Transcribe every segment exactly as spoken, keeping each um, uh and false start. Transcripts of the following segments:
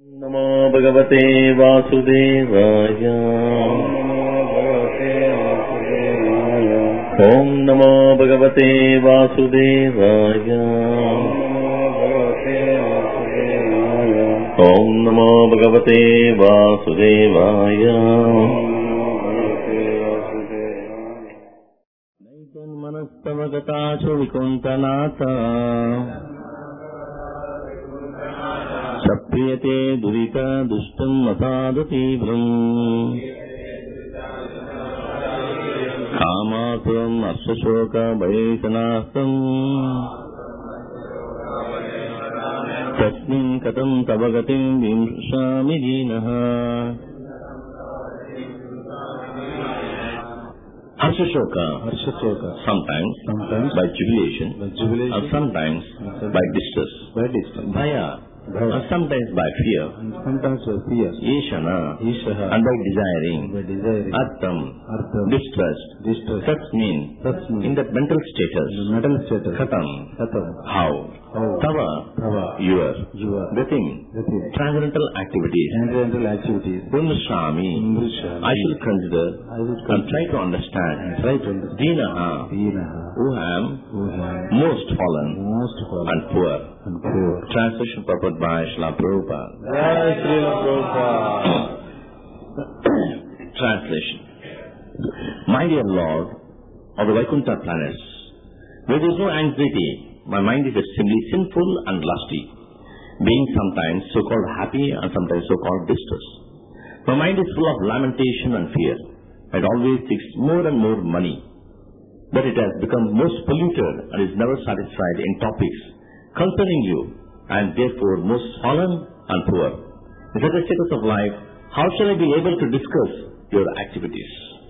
नमो भगवते वासुदेवाय। ओम नमो भगवते वासुदेवाय। ओम नमो भगवते वासुदेवाय। नैतन्मनस्तवगतासु विकुन्तनाथ सप्रियते दुरित दुष्टं मसाद तीव्रम् कामासुरम् अश्वशोक भयेशनास्तम् तस्मिन् कथं तव गतिं विंशामि दीनः। Harsha-shoka, Harsha-shoka, sometimes, sometimes by jubilation, by jubilation, or sometimes by distress, by distress, Bhaya, Bhaya, or sometimes by fear, and sometimes by fear, Ishana, Ishaha, and by desiring, by desiring, Artham, Artham, distrust, distrust, such mean, such mean, in that mental status, in the mental status, Khatam, Khatam, how, how, Tava, Tava, your, your, Gatim, Gatim, transcendental activities, transcendental activities, Vimrishami, Vimrishami, I shall consider, I will consider, and try to understand, and try to understand, Dinaha, Dinaha, who am, who am, most fallen, most fallen, and poor, and poor. Translation purport by Srila Prabhupada. Jai Srila Prabhupada. Translation. My dear Lord of the Vaikuntha planets, where there is no anxiety, my mind is extremely sinful and lusty, being sometimes so-called happy and sometimes so-called distressed. My mind is full of lamentation and fear. It always seeks more and more money, but it has become most polluted and is never satisfied in topics concerning you, and therefore most fallen and poor. In such a status of life, how shall I be able to discuss your activities?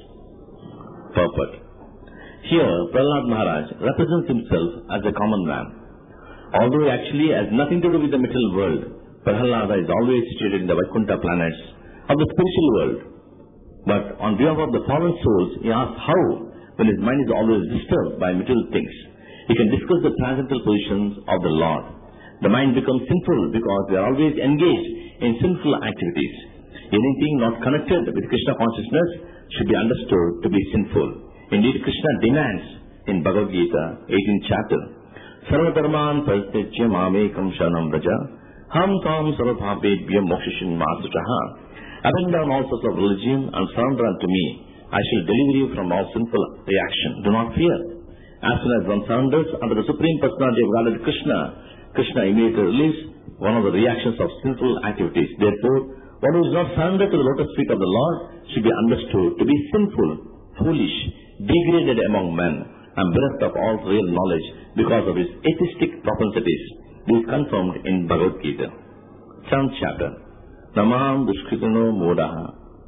Purport. Here, Prahlad Maharaj represents himself as a common man. Although he actually has nothing to do with the material world, Prahlada is always situated in the Vaikuntha planets of the spiritual world. But on behalf of the fallen souls, he asks how, when his mind is always disturbed by material things, he can discuss the transcendental positions of the Lord. The mind becomes sinful because we are always engaged in sinful activities. Anything not connected with Krishna consciousness should be understood to be sinful. Indeed, Krishna demands in Bhagavad Gita, eighteenth chapter, Sarva dharman prastitya mamekam sharanam vraja ham tam sarva bhapebhyam mokshishin masutaha. Abandon all sorts of religion and surrender unto me. I shall deliver you from all sinful reaction. Do not fear. As soon as one surrenders under the Supreme Personality of Godhead Krishna, Krishna immediately relieves one of the reactions of sinful activities. Therefore, one who is not surrendered to the lotus feet of the Lord should be understood to be sinful, foolish, degraded among men, and bereft of all real knowledge because of his atheistic propensities. This is confirmed in Bhagavad Gita. Seventh chapter. Namam dushkritano modaha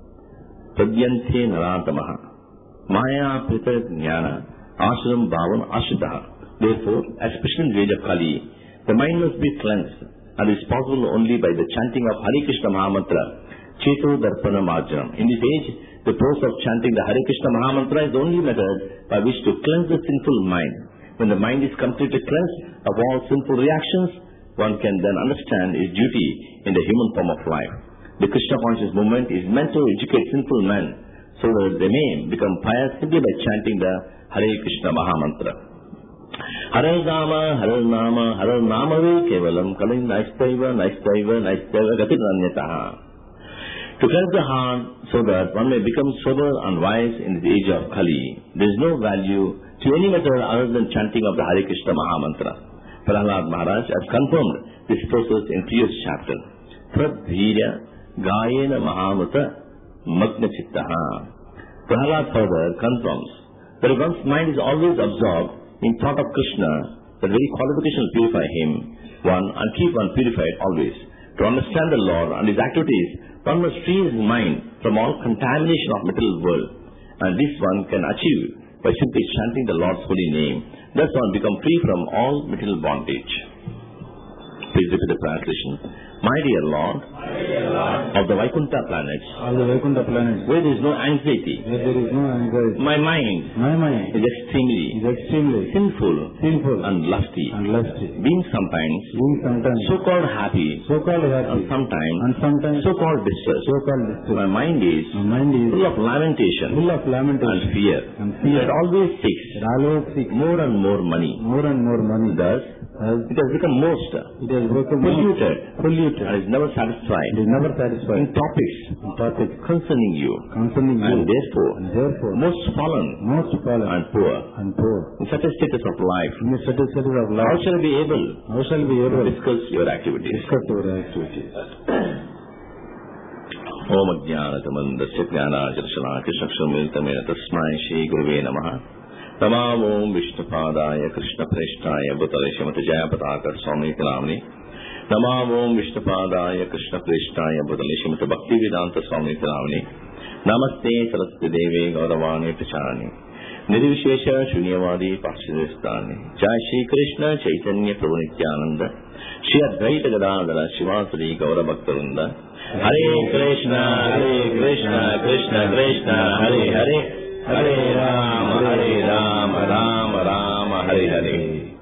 pradyante narantamaha maya prita jnana ashram bhavan ashitaha. Therefore, especially in the age of Kali, the mind must be cleansed, and is possible only by the chanting of Hare Krishna Mahamantra, Cheto Darpana Marjanam. In this age, the process of chanting the Hare Krishna Mahamantra is the only method by which to cleanse the sinful mind. When the mind is completely cleansed of all sinful reactions, one can then understand his duty in the human form of life. The Krishna conscious movement is meant to educate sinful men so that they may become pious simply by chanting the Hare Krishna Mahamantra. Hare Nama, Hare Nama, Hare Nama ve kevalam kalim naistaiva, naistaiva, naistaiva gatiranyataha. To cleanse the heart so that one may become sober and wise in the age of Kali, there is no value to any method other than chanting of the Hare Krishna Mahamantra. Prahlad Maharaj has confirmed this process in previous chapter. Pradhirya Gayena Mahamata Magna Chittaha. Prahlad further confirms that if one's mind is always absorbed in thought of Krishna, that very qualification will purify him, one, and keep one purified always. To understand the Lord and his activities, one must free his mind from all contamination of material world, and this one can achieve by simply chanting the Lord's holy name. Thus one become free from all material bondage. Please repeat the translation. My dear Lord of the Vaikuntha planets, of the Vaikuntha planets, where there is no anxiety. where there is no anxiety. My mind My mind is extremely is extremely sinful sinful and lusty, and lusty, being sometimes being sometimes so-called happy so-called and happy, sometimes and sometimes so-called distressed. so-called distressed. My mind is My mind is full of lamentation full of and lamentation fear. and fear. It always seeks It always seeks more and more money. more and more money. Thus, As it has become most it has broken polluted polluted and is never satisfied It is never in satisfied topics in topics concerning you, concerning you, and therefore and therefore most fallen most fallen and poor. and poor. In such a status of life, In the certain status of how life, shall I be able how shall we to able to discuss your activities? discuss your activities? ओम ज्ञानतमन्दस्य ज्ञानाचर्शनाकृष्णक्षरमिलितमेन तस्मै श्रीगुरुवे नमः। नमाम ओम विष्णुपादाय कृष्णप्रेष्ठाय भूतले श्रीमते जयपताकर स्वामीति नाम्नि। नमाम ओम विष्णुपादाय कृष्णप्रेष्ठाय भूतले श्रीमते भक्तिवेदांत स्वामीति नाम्नि। नमस्ते सरस्वती देवे गौरवाणी प्रचारिणे निर्विशेष शून्यवादी पार्षदेस्तानि। जय श्री कृष्ण चैतन्य प्रभु नित्यानंद, श्री अद्वैत गदाधर शिवासुरी गौर भक्तवृंद। हरे कृष्ण हरे कृष्ण कृष्ण कृष्ण हरे हरे, हरे राम हरे Ram Ram Ram Hare Hare.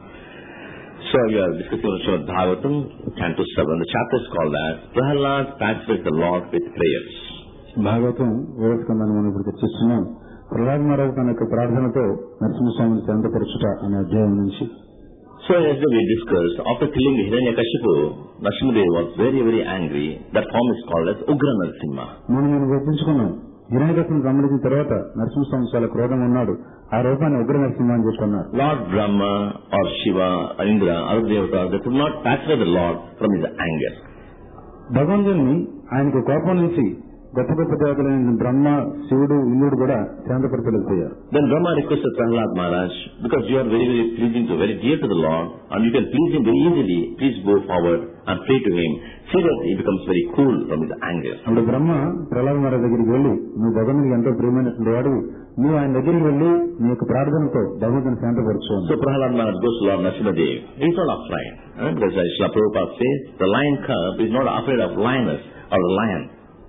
So we are discussing on Srimad Bhagavatam, Canto seven. The chapter is called as Prahlad Pacifies the Lord with Prayers. Bhagavatam ఏడవ స్కందాన్ని మనం ఇప్పుడు చర్చిస్తున్నాం. ప్రహ్లాద్ మహారాజు తన యొక్క ప్రార్థనతో నరసింహస్వామిని శాంతపరచుట అనే అధ్యాయం నుంచి. So as we discussed, after killing Hiranyakashipu, Narasimhadev was very very angry. That form is called as Ugra Narasimha. మనం మనం చర్చించుకున్నాం. హిరణ్యకశిపుని సంహరించిన తర్వాత నరసింహస్వామి చాలా క్రోధంగా ఉన్నాడు. ఆ రూపాన్ని ఉగ్ర నరసింహ అని చెప్తున్నారు. Lord Brahma or Shiva or Indra, other devatas, they could not pacify the Lord from his anger. భగవంతుని ఆయనకు కోపం నుంచి గొప్ప గొప్ప దేవతలైన బ్రహ్మ, శివుడు, ఇంద్రుడు కూడా శాంతపరచలేకపోయారు. Then Brahma requested Prahlad Maharaj, because you are very very pleasing to, very dear to the Lord, and you can please him very easily, please go forward and pray to him, so that he becomes very cool from his anger. అప్పుడు బ్రహ్మ ప్రహ్లాద్ మహారాజ్ దగ్గరికి వెళ్లి, నువ్వు భగవంతునికి ఎంతో ప్రియమైనటువంటి వాడు, నువ్వు ఆయన దగ్గరికి వెళ్లి నీ యొక్క ప్రార్థనతో భగవంతుని శాంతపరచు. So Prahlad Maharaj goes to Lord Narasimhadev. He is not afraid, eh? because as Srila Prabhupada says, the lion cub is not afraid of lioness or the lion.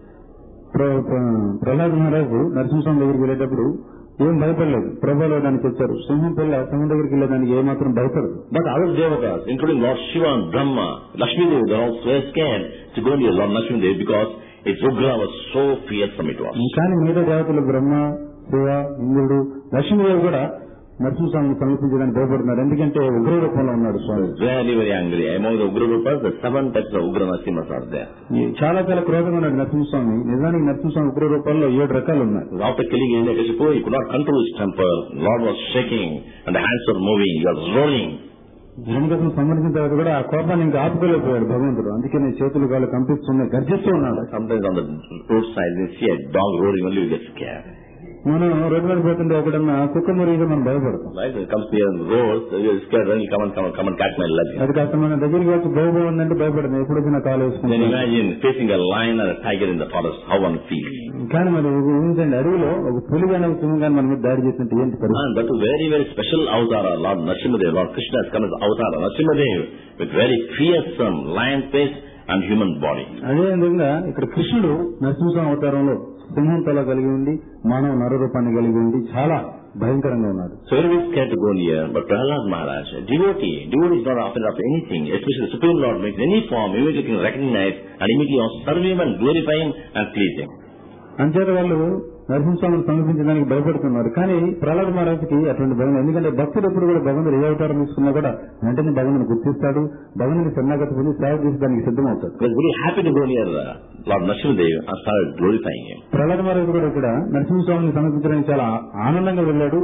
Prahlad మహారాజు నరసింహస్వామి దగ్గరికి వెళ్ళేటప్పుడు ఏం భయపడలేదు. ప్రభాలో దానికి వచ్చారు. సింహం పిల్ల సింహం దగ్గరికి వెళ్ళేదానికి ఏమాత్రం భయపడదు. But other devatas, including Lord Shiva and Brahma, Lakshmi Devi, they are all so scared to go near Lord Narasimhadev because its ugra was so fearsome it was. కానీ మిగతా దేవతలు బ్రహ్మ, శివ, ఇంద్రుడు, లక్ష్మీదేవి కూడా నరసింహస్వామిని సమీపించడానికి భయపడుతున్నారు. ఎందుకంటే ఉగ్ర రూపంలో ఉన్నాడు స్వామి. Very very angry. Among the ugra rupas, the seven types of ugra narasimhas are there. చాలా చాలా క్రోధంగా ఉన్నాడు నరసింహస్వామి. నిజానికి నరసింహస్వామి ఉగ్ర రూపాల్లో ఏడు రకాలు ఉన్నాయి. After killing Hiranyakashipu, he could not control his temper. Lord was shaking and the hands were moving. He was rolling. హిరణ్యకశిపుని సంహరించిన తర్వాత కూడా ఆ కోపాన్ని ఇంకా ఆపుకోలేకపోయాడు భగవంతుడు. అందుకే నేను చేతులు కాళ్ళు కంపిస్తున్నాయి, గర్జిస్తూ ఉన్నాడు. Sometimes on the roadside, you see a dog roaring, only you get scared. మనం రోడ్డు మీద పోతుంటే ఒకడన్నా కుక్క మురిగితే మనం భయపడతాం. Right? It comes near the road, so you're scared, then you come and come and come and catch my leg. అది కాస్త మన దగ్గరికి వచ్చి భయభయం ఉందంటే భయపడతాం. ఎప్పుడు వచ్చినా కాలు Then వేసుకుంటాం. imagine facing a lion or a tiger in the forest, how one feels. కానీ మరి ఊహించండి, అడవిలో ఒక పులి కానీ ఒక సింహం కానీ మన మీద దాడి చేస్తుంటే ఏంటి పరిస్థితి? And that is very very special avatar, Lord Narasimhadev. Lord Krishna has come as avatar, Narasimhadev, with very fearsome lion face and human body. అదే విధంగా ఇక్కడ కృష్ణుడు నరసింహస్వామి అవతారంలో సింహం తల కలిగి ఉండి మానవ నర రూపాన్ని కలిగి ఉండి చాలా భయంకరంగా ఉన్నాడు. So very scared to go near, but Prahlad Maharaj, devotee, devotee is not afraid of anything, especially the Supreme Lord makes any form, immediately can recognize and immediately serve him and glorify him and please him. అంచేత వాళ్ళు నరసింహస్వామిని సమీపించడానికి భయపడుతున్నారు. కానీ ప్రహ్లాద్ మహారాజుకి అటువంటి భయం, ఎందుకంటే భక్తుడు ఎప్పుడు కూడా భగవంతుడు ఏ అవతారం తీసుకున్నా కూడా వెంటనే భగవంతుని గుర్తిస్తాడు, భగవంతుని శరణాగతి పొంది సేవ చేసి దానికి సిద్ధమవుతాడు. He was very happy to go near uh, Lord Narasimhadev and started glorifying him. Prahlad మహారాజు కూడా ఇక్కడ నరసింహస్వామిని సమీపించడానికి చాలా ఆనందంగా వెళ్ళాడు,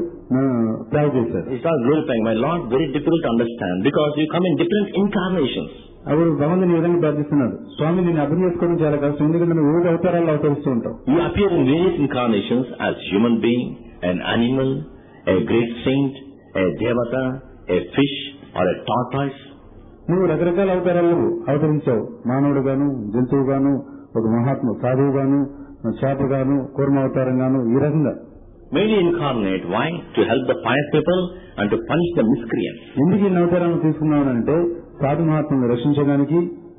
సేవ చేశాడు. He started glorifying, my Lord, very difficult to understand because you come in different incarnations. అప్పుడు భగవంతుని ఈ విధంగా ప్రార్థిస్తున్నాడు, స్వామి నేను అర్థం చేసుకోవడం చాలా కష్టం, ఎందుకంటే నువ్వు వివిధ అవతారాల్లో అవతరిస్తూ ఉంటావు. You appear in various incarnations as human being, an animal, a great saint, a devata, a fish or a tortoise. నువ్వు రకరకాల అవతారాలు అవతరించావు. మానవుడు గాను, జంతువు గాను, ఒక మహాత్మ సాధువు గాను, చేప గాను, కూర్మ అవతారం గాను, ఈ రకంగా Many incarnate. Why? To help the pious people and to punish the miscreants. ఎందుకు ఈ అవతారాలను తీసుకున్నావు అంటే సాధు మహాత్మను రక్షించడానికి,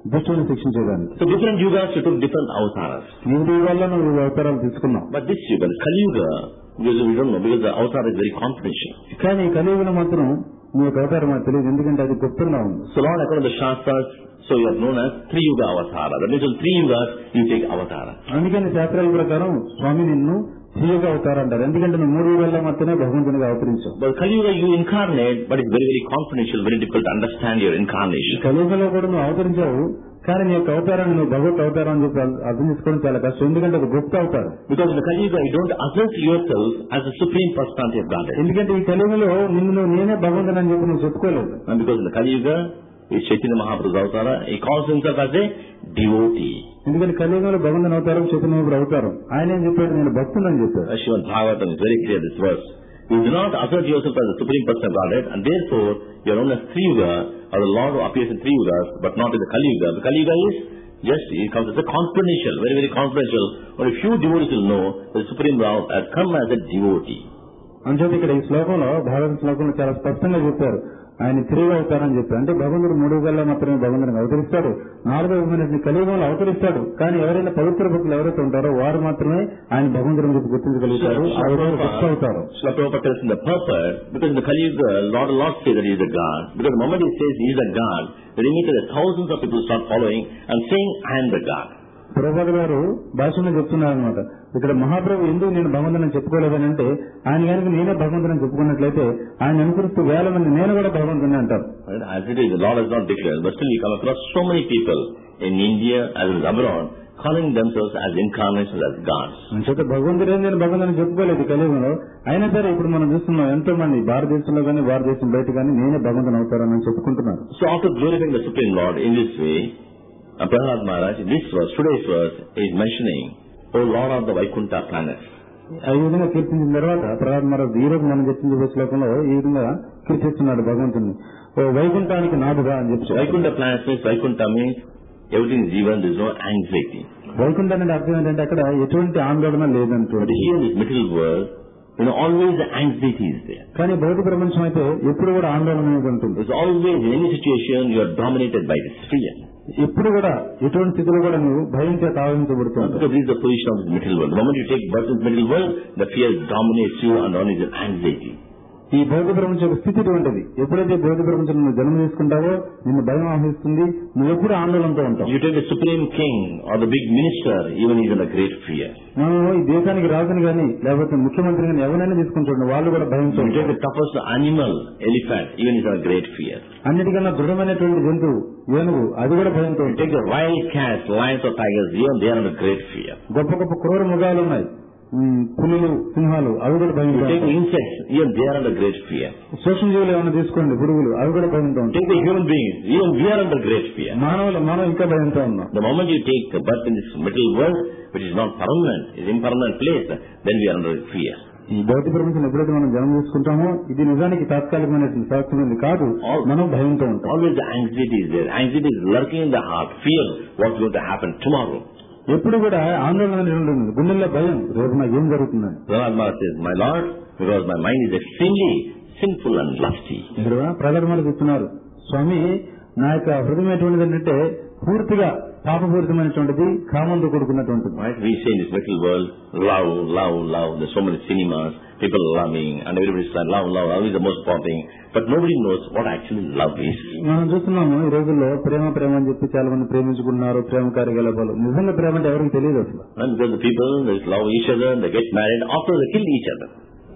దుష్టుని శిక్షించేదానికి. So different yugas you took different avataras. వివిధ యుగాల్లో నువ్వు అవతారాలు తీసుకున్నావు. But this yuga, the Kali Yuga, because we don't know, because the avatar is very confidential. కానీ ఈ కలియుగంలో మాత్రం నీ యొక్క అవతారం మనకు తెలియదు, ఎందుకంటే అది గుప్తంగా ఉంది. So Lord, according to the Shastras, so you are known as three yuga avatara. That means in three yugas you take avatara. అందుకని శాస్త్రాల ప్రకారం స్వామి నిన్ను త్రియుగ అవతారం అంటారు, ఎందుకంటే నువ్వు మూడు యుగాల్లో మాత్రమే భగవంతునిగా అవతరించావు. But Kali Yuga you incarnate, but it's very very confidential, very difficult to understand your incarnation. కలియుగంలో కూడా నువ్వు అవతరించావు, కానీ నీ యొక్క అవతారాన్ని నువ్వు భగవత్ అవతారం అని చెప్పి అర్థం చేసుకోవడం చాలా కష్టం, ఎందుకంటే ఒక గుప్త అవతారం. Because in the Kali Yuga you don't assert yourself as the supreme personality of Godhead. ఎందుకంటే ఈ కలియుగంలో నిన్ను నువ్వు నేనే భగవంతుని అని చెప్పి నువ్వు చెప్పుకోలేదు. And because in the Kali Yuga is Chaitanya Mahaprabhu's avtara, he calls himself as a devotee. ఎందుకంటే కలియుగంలో భగవంతుని అవతారం చైతన్య మహాప్రభు అవతారం, ఆయన ఏం చెప్పాడు, నేను భక్తుని అని చెప్పాడు. Srimad Bhagavatam is very clear this verse. You do not assert yourself as the supreme person of Godhead, and therefore you are known as Three Yuga, or the Lord who appears in Three Yugas, but not in the Kali Yuga. The Kali Yuga is just, it comes as a confidential, very very confidential. Only few devotees will know the Supreme Lord has come as a devotee. అంచేత ఇక్కడ ఈ శ్లోకంలో భాగవత శ్లోకంలో చాలా స్పష్టంగా చెప్పారు, ఆయన తిరిగి అవతారని చెప్పారు. అంటే భగవంతుడు మూడు యుగాల్లో మాత్రమే భగవంతుడిని అవతరిస్తాడు, నాలుగో యుగం కలియుగంలో అవతరిస్తాడు. కానీ ఎవరైనా పవిత్ర భక్తులు ఎవరైతే ఉంటారో వారు మాత్రమే ఆయన భగవంతుడిని చెప్పి గుర్తించగలుగుతారు, అవుతారు. Srila Prabhupada tells in the purport, because in the Kali Yuga, Lord will not say that he is a God. Because the moment he says he is a God, then immediately thousands of people start following and saying, I am the God. Prabhupada గారు భాషలో చెప్తున్నారు అనమాట, ఇక్కడ మహాప్రభు ఎందుకు నేను భగవంతుని చెప్పుకోలేదని అంటే, ఆయన కనుక నేనే భగవంతుని చెప్పుకున్నట్లయితే ఆయన అనుకరిస్తూ వేల మంది నేను కూడా భగవంతుని అంటారు. As it is, the Lord has not declared, but still you come across so many people in India as well as abroad calling themselves as incarnations, as gods. అంచేత భగవంతుడే నేను భగవంతుని చెప్పుకోలేదు కలియుగంలో, అయినా సరే ఇప్పుడు మనం చూస్తున్నాం ఎంతో మంది భారతదేశంలో కానీ భారతదేశం బయట కానీ నేనే భగవంతుని అవుతారని చెప్పుకుంటున్నారు. So after glorifying the Supreme Lord in this way, Prahlad Maharaj, this verse, today's verse, is mentioning, O Lord of the Vaikuntha planets. ఈ విధంగా కీర్తించిన తర్వాత ప్రహ్లాద్ మహారాజ్ ఈ రోజు మనం చర్చించే శ్లోకంలో ఈ విధంగా కీర్తిస్తున్నాడు భగవంతుని, ఓ వైకుంఠానికి నాదుగా అని చెప్పి. Vaikuntha planets means, Vaikuntha means everything is even, there is no anxiety. Vaikuntham అంటే అర్థం ఏంటంటే అక్కడ ఎటువంటి ఆందోళన లేదంటే. Here in this material world, you know, always the anxiety is there. కానీ భౌతిక ప్రపంచం అయితే ఎప్పుడు కూడా ఆందోళన అనేది ఉంటుంది. There's always, in any situation, you are dominated by this fear. ఎప్పుడు కూడా ఎటువంటి స్థితిలో కూడా నువ్వు భయం చేత ఆవహించబడుతుంది. Because this is the position of this material world. The moment you take birth in the material world, the fear dominates you and on is anxiety. ఈ భౌతిక ప్రపంచం యొక్క స్థితి ఇటువంటిది. ఎప్పుడైతే భౌతిక ప్రపంచంలో నువ్వు జన్మ తీసుకుంటావో నిన్ను భయం ఆవహిస్తుంది, నువ్వు ఎప్పుడు ఆందోళనతో ఉంటావు. You take the supreme king or the big minister, even he is in a great fear. మనం ఈ దేశానికి రాజుని గాని లేకపోతే ముఖ్యమంత్రి గాని ఎవరైనా తీసుకుని చూడండి, వాళ్ళు కూడా భయంతో. You take the toughest animal, elephant, even he is in a great fear. అన్నిటికన్నా దృఢమైనటువంటి జంతువు ఏనుగు, అది కూడా భయంతో. You take the wild cats, lions or tigers, even they are in a great fear. గొప్ప గొప్ప క్రూర మృగాలు ఉన్నాయి, పులులు, సింహాలు, అవి కూడా భయంతో. You take the insects, even they are under great fear. సూక్ష్మజీవులు ఏమైనా తీసుకోండి, పురుగులు, అవి కూడా భయంతో. Take the human beings, even we are under great fear. మానవులు మనం ఇంకా భయంతో ఉన్నాం. The moment you take the birth in this material world, which is not permanent, is impermanent place, then we are under fear. ఈ భౌతిక ప్రపంచం ఎప్పుడైతే మనం జన్మ తీసుకుంటామో ఇది నిజానికి తాత్కాలికమైనటువంటి శాస్త్రమైనది కాదు, మనం భయంతో ఉంటాం. Always the anxiety is there. Anxiety is lurking in the heart. Fear what's going to happen tomorrow. ఎప్పుడు కూడా ఆందోళన ఉంటుంది, గుండెల్లో భయం, రేపు నాకు ఏం జరుగుతుందని. Prahlad Maharaj says, my Lord, because my mind is extremely sinful and lusty. ఇక్కడ ప్రహ్లాద్ మహారాజ్ చెప్తున్నారు, స్వామి నా యొక్క హృదయం ఎటువంటిది అంటే పూర్తిగా పాపపూరితమైనటువంటిది, కామంతో కూడుకున్నటువంటిది. We say in this material world, love, love, love. There's so many cinemas, people loving, and everybody says love, love, love is the most important thing. But nobody knows what actually love is. మనం చూస్తున్నాము ఈ రోజుల్లో ప్రేమ ప్రేమ అని చెప్పి చాలా మంది ప్రేమించుకున్నారు, ప్రేమ కార్యకలాపాలు. నిజంగా ప్రేమ అంటే ఎవరికి తెలియదు అసలు. And because the people, they love each other, they get married, after they kill each other.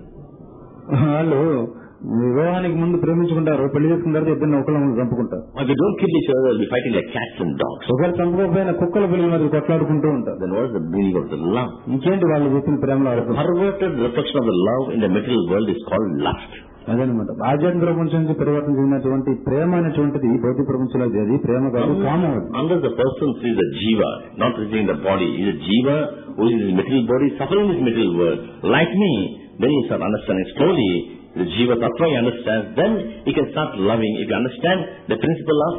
వాళ్ళు వివాహానికి ముందు ప్రేమించుకుంటారు, పెళ్లి చేసుకుంటారు, ఇద్దరిని ఒకళ్ళని చంపుకుంటారు. If they don't kill each other, they'll be fighting like cats and dogs. ఒకరు చంపకపోయినా కుక్కల పిల్లల మధ్య కొట్లాడుకుంటూ ఉంటారు. Then what is the meaning of the love? ఇంకేంటి వాళ్ళు చెప్పిన ప్రేమలో అర్థం? Perverted reflection of the love in the material world is called lust. అదేనమాట, ఆధ్యాత్మిక ప్రపంచం నుంచి పరివర్తన చెందినటువంటి ప్రేమ అనేటువంటిది భౌతిక ప్రపంచంలో అది ప్రేమ కాదు, కామం. Unless the person sees the jiva, not receiving the body, is a jiva who is in his material body, suffering in his material world. Like me, then you start understanding slowly the jiva tattva he understands, then he can start loving. If you understand the principle of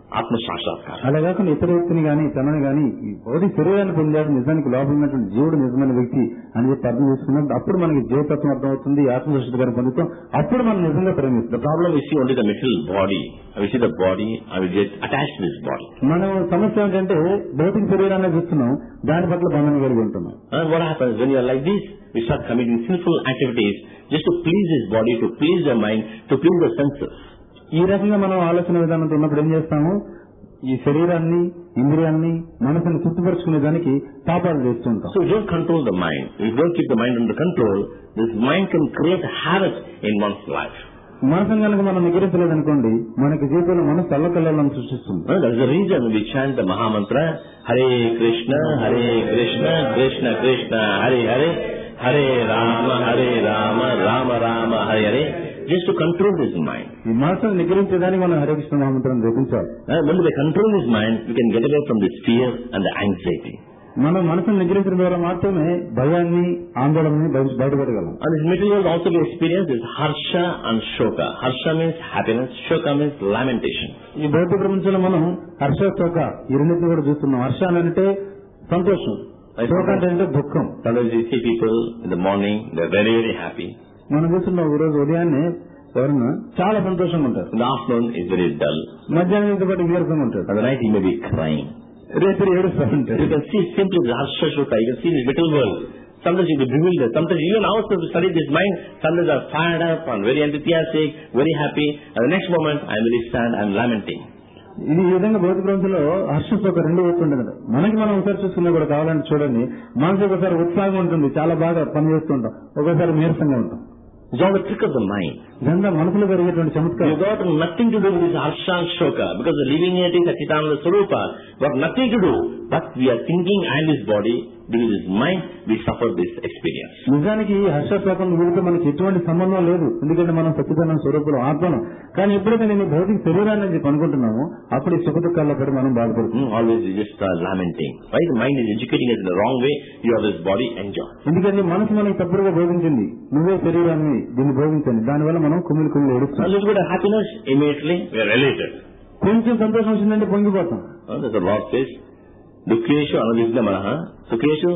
Atma Sakshatkara. అలా కాకుండా ఇతర వ్యక్తిని గానీ తనని గానీ భౌతిక శరీరాన్ని పొందాడు నిజానికి లోపల ఉన్నటువంటి జీవుడు నిజమైన వ్యక్తి అని చెప్పి అర్థం చేసుకున్నప్పుడు అప్పుడు మనకి జీవతత్వం అర్థమవుతుంది, ఆత్మసాక్షాత్కారం పొందుతాం, అప్పుడు మనం నిజంగా ప్రేమిస్తాం. The problem is see only the material body. We see the body and we get attached to this body. మనం సమస్య ఏంటంటే భౌతిక శరీరాన్ని చూస్తున్నాం, దాని పట్ల బంధం కలిగి ఉంటున్నాం. And what happens when you are like this? We start committing sinful activities just to please this body, to please the mind, to please the senses. ఈ రకంగా మనం ఆలోచన విధానంతో ఉన్నప్పుడు ఏం చేస్తాము, ఈ శరీరాన్ని, ఇంద్రియాన్ని, మనసుని తృప్తిపరుచుకునే దానికి పాపాలు చేస్తూ ఉంటాం. So you don't control the mind. If you don't keep the mind under control, this mind can create havoc in one's life. మనసును కనుక మనం నిగ్రహించలేదనుకోండి, మనకి జీవితంలో మనసు అల్లకల్లోలను సృష్టిస్తుంది. That is the reason we chant the Mahamantra, Hare Krishna, Hare Krishna, Krishna Krishna, Hare Hare, Hare Rama, Hare Rama, Rama Rama, Hare Hare, just to control this mind. ఈ మనసును నిగ్రహించడానికి మనం హరే కృష్ణ మహామంత్రం జపించాలి. When we control this mind, we can get away from this fear and the anxiety. మనం మనసును నిగ్రహించడం ద్వారా మాత్రమే భయాన్ని, ఆందోళనని బయటపడగలం. And this material world also we experience is harsha and shoka. Harsha means happiness, shoka means lamentation. ఈ భౌతిక ప్రపంచంలో మనం హర్ష, శోక ఈ రెండింటిని కూడా చూస్తున్నాం. హర్ష అంటే సంతోషం, శోక అంటే దుఃఖం. Sometimes you see people in the morning, they are very very happy. మనం చూస్తున్నాం ఈ రోజు ఉదయాన్నే ఎవరన్నా చాలా సంతోషంగా ఉంటారు. In the afternoon is very dull. మధ్యాహ్నం పాటు నీరసంగా ఉంటారు. At the night he may be crying. రేపు ఏడుస్తూ ఉంటారు. You can see simply the harsha shoka. You can see in the material world. Sometimes you get bewildered. Sometimes even ourselves to study this mind, sometimes are fired up and very enthusiastic, very happy. And the next moment I am very sad, I am lamenting. ఇది ఈ విధంగా భౌతిక ప్రపంచంలో హర్ష శోక రెండు వస్తుంటుంది కదా. మనకి మనం ఒకసారి చూసుకున్నా కూడా కావాలంటే చూడండి, మనసు ఒకసారి ఉత్సాహంగా ఉంటుంది, చాలా బాగా పనిచేస్తుంటాం, ఒకసారి నీరసంగా ఉంటాం. It's all the trick of the mind. ఇదంతా మనసులో పెరిగేటువంటి చమత్కారం. You got nothing to do with this harsha and shoka because the living entity is Satchitananda Swarupa. Got nothing to do, but we are thinking and this body, due to this mind, we suffer this experience. నిజానికి హర్ష శోకం వీటితో మనకి ఎటువంటి సంబంధం లేదు, ఎందుకంటే మనం సచ్చిదానంద స్వరూపులు ఆత్మను. కానీ ఎప్పుడైతే నేను భౌతిక శరీరాన్ని చెప్పి అనుకుంటున్నాము, అప్పుడు ఈ సుఖ దుఃఖాల్లో పడి మనం బాధపడుతున్నాం. Always just uh, lamenting. Why the mind is educating us in the wrong way? You have this body, enjoy. ఎందుకంటే మనసు మనకి తప్పుడుగా బోధించింది, నువ్వే శరీరాన్ని దీన్ని బోధించండి, దానివల్ల మనం కుమిలి కుమిలి ఏడుస్తాం. A little bit of happiness, immediately we are elated. కొంచెం సంతోషం వచ్చిందంటే పొంగిపోతాం. Uh, the Lord says, Dukkeshu anadhigna manaha, Sukeshu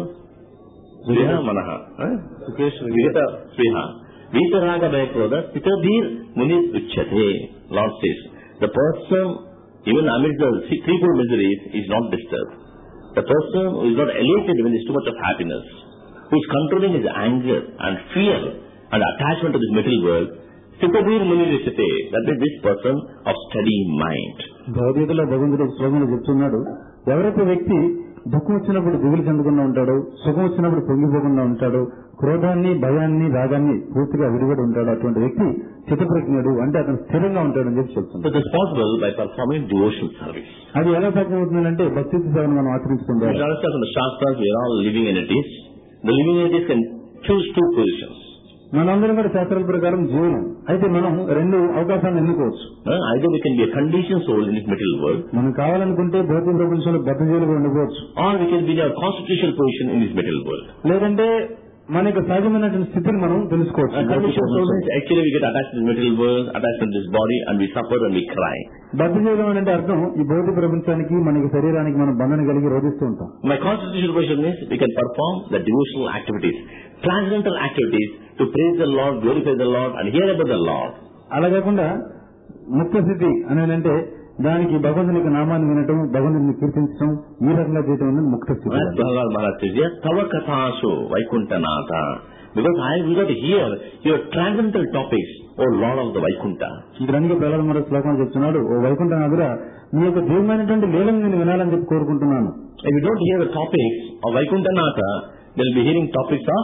sriha manaha. Sukeshu vigata sriha. Vitaraga bhayakroda, Pitabhir munis uchyate. Lord says, the person, even amidst the threefold miseries, is not disturbed. The person who is not elated when there is too much of happiness, who is controlling his anger and fear and attachment to this material world, Pitabhir munis uchyate. That is this person of steady mind. భగవద్గీతలో భగవంతుడు శ్లోకంలో చెప్తున్నాడు, ఎవరైతే వ్యక్తి దుఃఖం వచ్చినప్పుడు దిగులు చెందకుండా ఉంటాడు, సుఖం వచ్చినప్పుడు పొంగిపోకుండా ఉంటాడు, క్రోధాన్ని, భయాన్ని, రాగాన్ని పూర్తిగా విడిపడి ఉంటాడు, అటువంటి వ్యక్తి చిత్తప్రజ్ఞుడు, అంటే అతను స్థిరంగా ఉంటాడని చెప్పి చెప్తున్నాడు. It is possible by performing devotional service. అది ఎలా సాధ్యమవుతుందంటే భక్తి సేవను మనం ఆచరిస్తుంటాం. We understand from the Shastras we are all living entities. The living entities can choose two positions. మనందరం కూడా శాస్త్రాల ప్రకారం జీవనం, అయితే మనం రెండు అవకాశాలను ఎన్నుకోవచ్చు. Uh, either we can be a conditioned soul in this material world, మనం కావాలనుకుంటే భౌతిక ప్రపంచంలో బద్ధజీవులుగా ఉండిపోవచ్చు, or we can be in our constitutional position in this material world. లేదంటే మన యొక్క సహజమైనటువంటి స్థితిని మనం తెలుసుకోవచ్చు. A conditioned soul means actually we get attached to this material world, attached to this body, and we suffer and we cry. బద్ధజీవులం అంటే అర్థం ఈ భౌతిక ప్రపంచానికి, మనకి శరీరానికి మనం బంధన కలిగి రోధిస్తూ ఉంటాం. My constitutional position means we can perform the devotional activities, transcendental activities to praise the Lord, glorify the Lord, and hear about the Lord. అలా కాకుండా ముక్త స్థితి అని అంటే దానికి భగవంతుని యొక్క నామాన్ని వినటం, భగవంతుని కీర్తించడం, ఈ రకంగా చేయడం అనేది ముక్త స్థితి. Bhagavan Maharaj says, yes, Tava Kathasu Vaikuntanatha. Because I will not hear your transcendental topics, O Lord of the Vaikunta. ఇక్కడ అందుకే ప్రహ్లాద మహారాజ్ శ్లోకం చెప్తున్నాడు, ఓ వైకుంఠనాథుడా, నీ యొక్క దివ్యమైనటువంటి లీలను నేను వినాలని చెప్పి కోరుకుంటున్నాను. If you don't hear the topics of Vaikuntanatha, they will be hearing topics of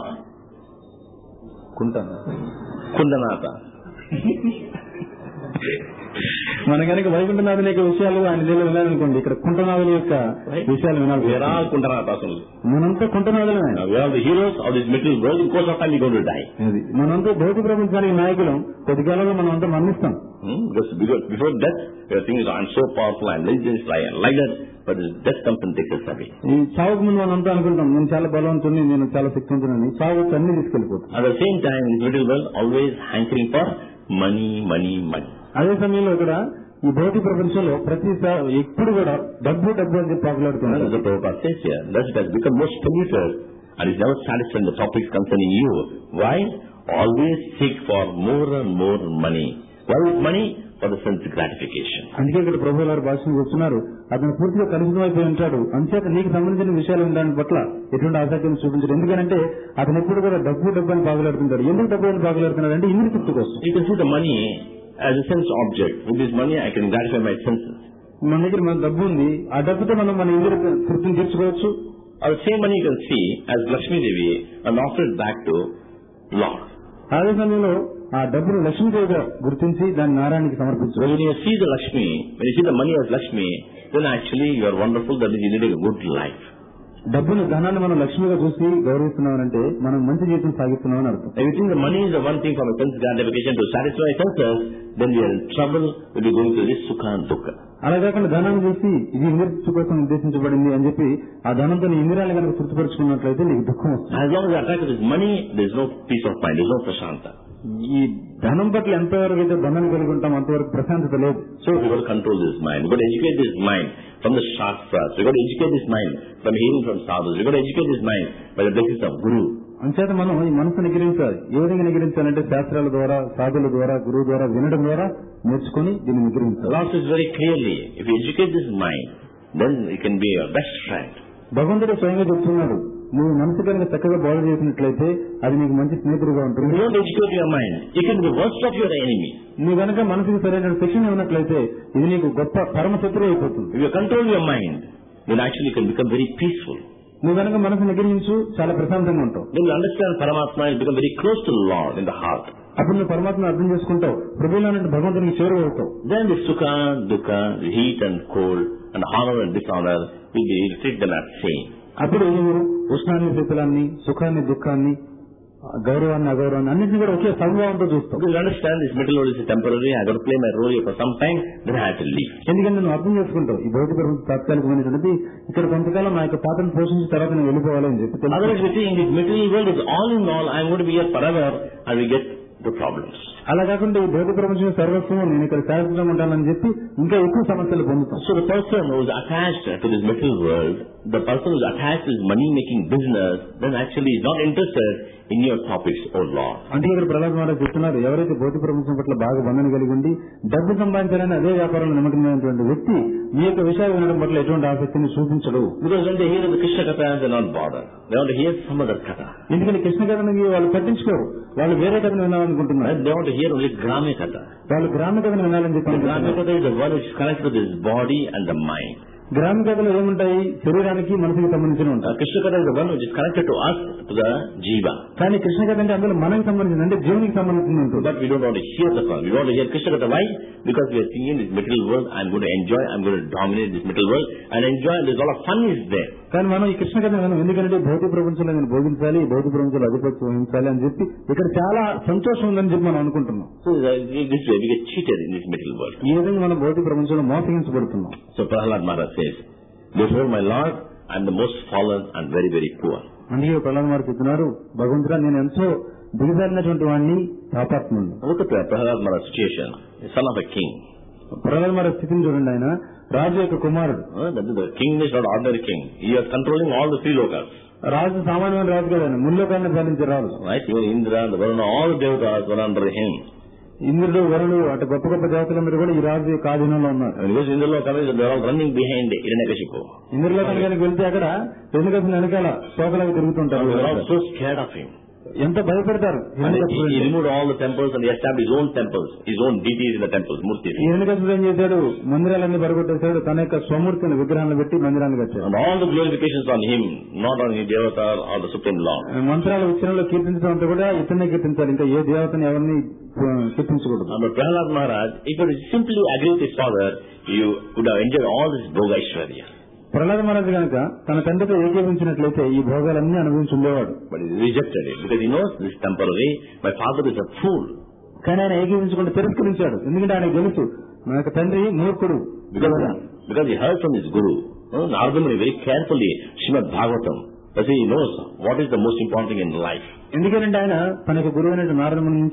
కుంటాను Kundanatha. మన కనుక వైకుంఠనాథుని యొక్క విషయాలు ఆయన లీల వినాలనుకోండి, ఇక్కడ కుంఠనాథుని యొక్క విషయాలు వినాలి. We are all Kuntanathas only. మనంతా కుంఠనాథులమే. We are the heroes of this material world. In course of time we are going to die. అది మనంతా భౌతిక ప్రపంచానికి నాయకులం, కొద్ది కాలంలో మనం అంతా మరణిస్తాం. Hmm? Because before, before death, we are thinking, I am so powerful, I am like this, I am like that. But death comes and takes us away. ఈ చావుకు ముందు మనం అంతా అనుకుంటాం, నేను చాలా బలవంతుని, నేను చాలా శక్తివంతుని. చావు వచ్చి అన్ని తీసుకెళ్లిపోతాం. At the same time, in this material world, always hankering for money, money, money. అదే సమయంలో ఇక్కడ ఈ భౌతిక ప్రపంచంలో ప్రతిసారి ఎప్పుడు కూడా డబ్బు డబ్బు అని చెప్పి పాకులాడుతున్నారు. The Prabhupada says here, that it has become most polluted and is never satisfied in the topics concerning you. Why? Always seek for more and more money. Why is money? For the sense gratification. అందుకే ఇక్కడ ప్రభు వారి భాషను చెప్తున్నారు, అతను పూర్తిగా కలుషితం అయిపోయి ఉంటాడు, అంచేత నీకు సంబంధించిన విషయాలు దాని పట్ల ఎటువంటి ఆసక్తిని చూపించడు. ఎందుకంటే అతను ఎప్పుడు కూడా డబ్బు డబ్బు అని పాకులాడుతుంటాడు. ఎందుకు డబ్బు అని పాకులాడుతున్నాడు అంటే ఇంద్రియ తృప్తి కోసం. You can see the money as a sense object. With this money I can gratify my senses. మన దగ్గర మన డబ్బు ఉంది, ఆ డబ్బుతో మనం మన ఇంద్రియ తృప్తిని తీర్చుకోవచ్చు. Or the same money you can see as Lakshmi Devi and offer it back to Lord. అదే సమయంలో ఆ డబ్బును లక్ష్మీదేవిగా గుర్తించి దాన్ని నారాయణకి సమర్పించు. When you see the Lakshmi, when you see the money as Lakshmi, then actually you are wonderful, that is you need a good life. డబ్బును ధనాన్ని మనం లక్ష్మిగా చూసి గౌరవిస్తున్నామంటే మనం మంచి జీవితం సాగిస్తున్నామని అర్థం. If you think the money is the one thing for the sense gratification to satisfy senses, then we are in trouble. We will be going through this sukha and dukkha. అలా కాకుండా ధనాన్ని చూసి ఇది ఇంద్రియ తృప్తి కోసం ఉద్దేశించబడింది అని చెప్పి ఆ ధనంతో నీ ఇంద్రియాలు కనుక తృప్తిపరుచుకున్నట్లయితే నీకు దుఃఖం వస్తుంది. As long as you attract to this money, there is no peace of mind, there is no prashanta. ఈ ధనం పట్ల ఎంతవరకు అయితే బంధనం కలిగి ఉంటాం అంతవరకు ప్రశాంతత లేదు. So we got to control this mind. We got to educate this mind from the shastras. We got to educate this mind from hearing from sadhus. We got to educate this mind by the blessings of Guru. అంచేత మనం ఈ మనసు నిగ్రహించాలి. ఏ విధంగా నిగ్రహించాలంటే శాస్త్రాల ద్వారా, సాధుల ద్వారా, గురువు ద్వారా వినడం ద్వారా నేర్చుకుని దీన్ని నిగ్రహించాలి. The Lord says very clearly, if you educate this mind, then it can be your best friend. భగవంతుడు స్వయంగా చెప్తున్నాడు, నువ్వు మనసు కనుక చక్కగా బాగు చేసినట్లయితే అది నీకు మంచి స్నేహితుడిగా ఉంటుంది. If you don't educate your mind, it can be the worst of your enemy. నువ్వు కనుక మనసుకి సరైన శిక్షణ ఉన్నట్లయితే ఇది నీకు గొప్ప పరమ శత్రువు అయిపోతుంది. If you control your mind, then actually you can become very peaceful. నువ్వు కనుక మనసు నిగ్రహించు చాలా ప్రశాంతంగా ఉంటావు. Then you understand Paramatma and become very close to the Lord in the heart. అప్పుడు నువ్వు పరమాత్మను అర్థం చేసుకుంటావు, ప్రభువులో భగవంతునికి చేరువవుతావు. Then the sukha, dukkha, the heat and cold, and honor and dishonor will be treat them as same. అప్పుడు నువ్వు ఉష్ణాన్ని, శీతలాన్ని, సుఖాన్ని, దుఃఖాన్ని, గౌరవాన్ని, అగౌరవాన్ని అన్నింటినీ కూడా ఒకే సమభావంతో చూస్తావు. Because you understand this material world is temporary, I got to play my role here for some time, then I have to leave. ఎందుకంటే నువ్వు అర్థం చేసుకుంటావు ఈ భౌతిక ప్రపంచం తాత్కాలికమైనటువంటిది, ఇక్కడ కొంతకాలం నా యొక్క పాత్రను పోషించిన తర్వాత నేను వెళ్ళిపోవాలి అని చెప్పి. Otherwise we think this material world is all in all, I am going to be here forever, and we get the problems. అలా కాకుండా ఈ భౌతిక ప్రపంచం సర్వస్వం, నేను ఇక్కడ శాశ్వతంగా ఉంటానని చెప్పి ఇంకా ఎక్కువ సమస్యలు పొందుతాం. So the person who is attached to this material world, the person who is attached to this money making business, then actually is not interested in your topics, oh Lord. అంటే ఇక్కడ ప్రహ్లాద మహారాజ్ చెప్తున్నారు, ఎవరైతే భౌతిక ప్రపంచం పట్ల బాగా బంధన కలిగి ఉండి డబ్బు సంపాదించాలని అదే వ్యాపారంలో నిమగ్నమైనటువంటి వ్యక్తి ఈ యొక్క విషయాలు వినడం పట్ల ఎటువంటి ఆసక్తిని చూపించడు. Because when they hear the Krishna Katha, they are not bothered. They want to hear some other Katha. ఎందుకంటే కృష్ణ కథని వాళ్ళు పట్టించుకోరు, వాళ్ళు వేరే కథను వినాలనుకుంటున్నారు. They want to hear only Grami Katha. వాళ్ళు గ్రామ కథను వినాలని చెప్పి. Grami Katha is the one which is connected to this body and the mind. గ్రామ కథలు ఏముంటాయి, శరీరానికి మనసుకి సంబంధించిన ఉంటాయి. కృష్ణ కథ is the one which is connected to us, to the jiva. కానీ కృష్ణ కథ అంటే అందులో మనకి సంబంధించింది, అంటే జీవునికి సంబంధించింది ఉంటుంది. But we don't want to hear the song. We want to hear Krishna Katha. Why? Because we are thinking this material world, I am going to enjoy, I am going to dominate this material world and enjoy, and there's a lot of fun is there. కానీ మనం ఈ కృష్ణ కథ వినం, ఎందుకంటే భౌతిక ప్రపంచంలో నేను భోగించాలి, భౌతిక ప్రపంచంలో అధిపత్యం వహించాలి అని చెప్పి ఇక్కడ చాలా సంతోషం ఉందని చెప్పి మనం అనుకుంటున్నాం. So this way we get cheated in this material world. ఈ విధంగా మనం భౌతిక ప్రపంచంలో మోసగించబడుతున్నాం. So Prahlad Maharaj says, before my Lord, I am the most fallen and very very poor. అందుకే ప్రహ్లాద మహారాజ్ చెప్తున్నారు, భగవంతుడా నేను ఎంతో దిగజారినటువంటి వాడిని, పాపాత్ముడిని. Look at Prahlad Maharaj's situation, the son of a king. Prahlada Maharaj స్థితిని చూడండి, ఆయన రాజు యొక్క కుమారుడు. The king is not ordinary king. He is controlling all the three lokas. రాజు సామాన్యమైన రాజు కదా, ముల్లోకాన్ని పాలించే రాజు. Right? Even Indra, the Varuna, all the devatas were under him. ఇంద్రుడు, వరుడు, అటు గొప్ప గొప్ప దేవతలందరూ కూడా ఈ రాజు యొక్క ఆధీనంలో ఉన్నారు. Indraloka is they are all running behind Hiranyakashipu. ఇంద్రలోకానికి వెళ్తే అక్కడ హిరణ్యకశిపుని వెనకాల తోకలాగా తిరుగుతుంటారు. They are all so scared of him. ఎంత భయపడతారు. He removed all the temples and he established his own temples, his own deities in the temples, murtis. హిరణ్యకశిపుడు ఏం చేశాడు, మందిరాలన్నీ పరగొట్టేశాడు, తన యొక్క స్వమూర్తిని విగ్రహాలను పెట్టి మందిరాన్ని కట్టాడు. And all the glorifications on him, not on his devata or the supreme lord. మంత్రాల ఉచ్చరణలో కీర్తించడం అంతా కూడా ఇతన్నే కీర్తించాలి, ఇంకా ఏ దేవతని ఎవరిని కీర్తించకూడదు. But Prahlad Maharaj, if he simply agreed with his father, you would have enjoyed all this Bhogaishwarya. Prahlada మహారాజు కనుక తన తండ్రితో ఏకీభించినట్లయితే ఈ భోగాలన్నీ అనుభవించి ఉండేవాడు. But he rejected it because he knows this temporary. My father is a fool. కానీ ఆయన ఏకీభించకుండా తిరస్కరించాడు, ఎందుకంటే ఆయన తెలుసు నా యొక్క తండ్రి మూర్ఖుడు. Because, because he heard from his guru, no, Narada very carefully, Srimad Bhagavatam, because he knows what is the most important thing in life. ఎందుకంటే ఆయన తన యొక్క గురువు అయిన నారద ముని నుంచి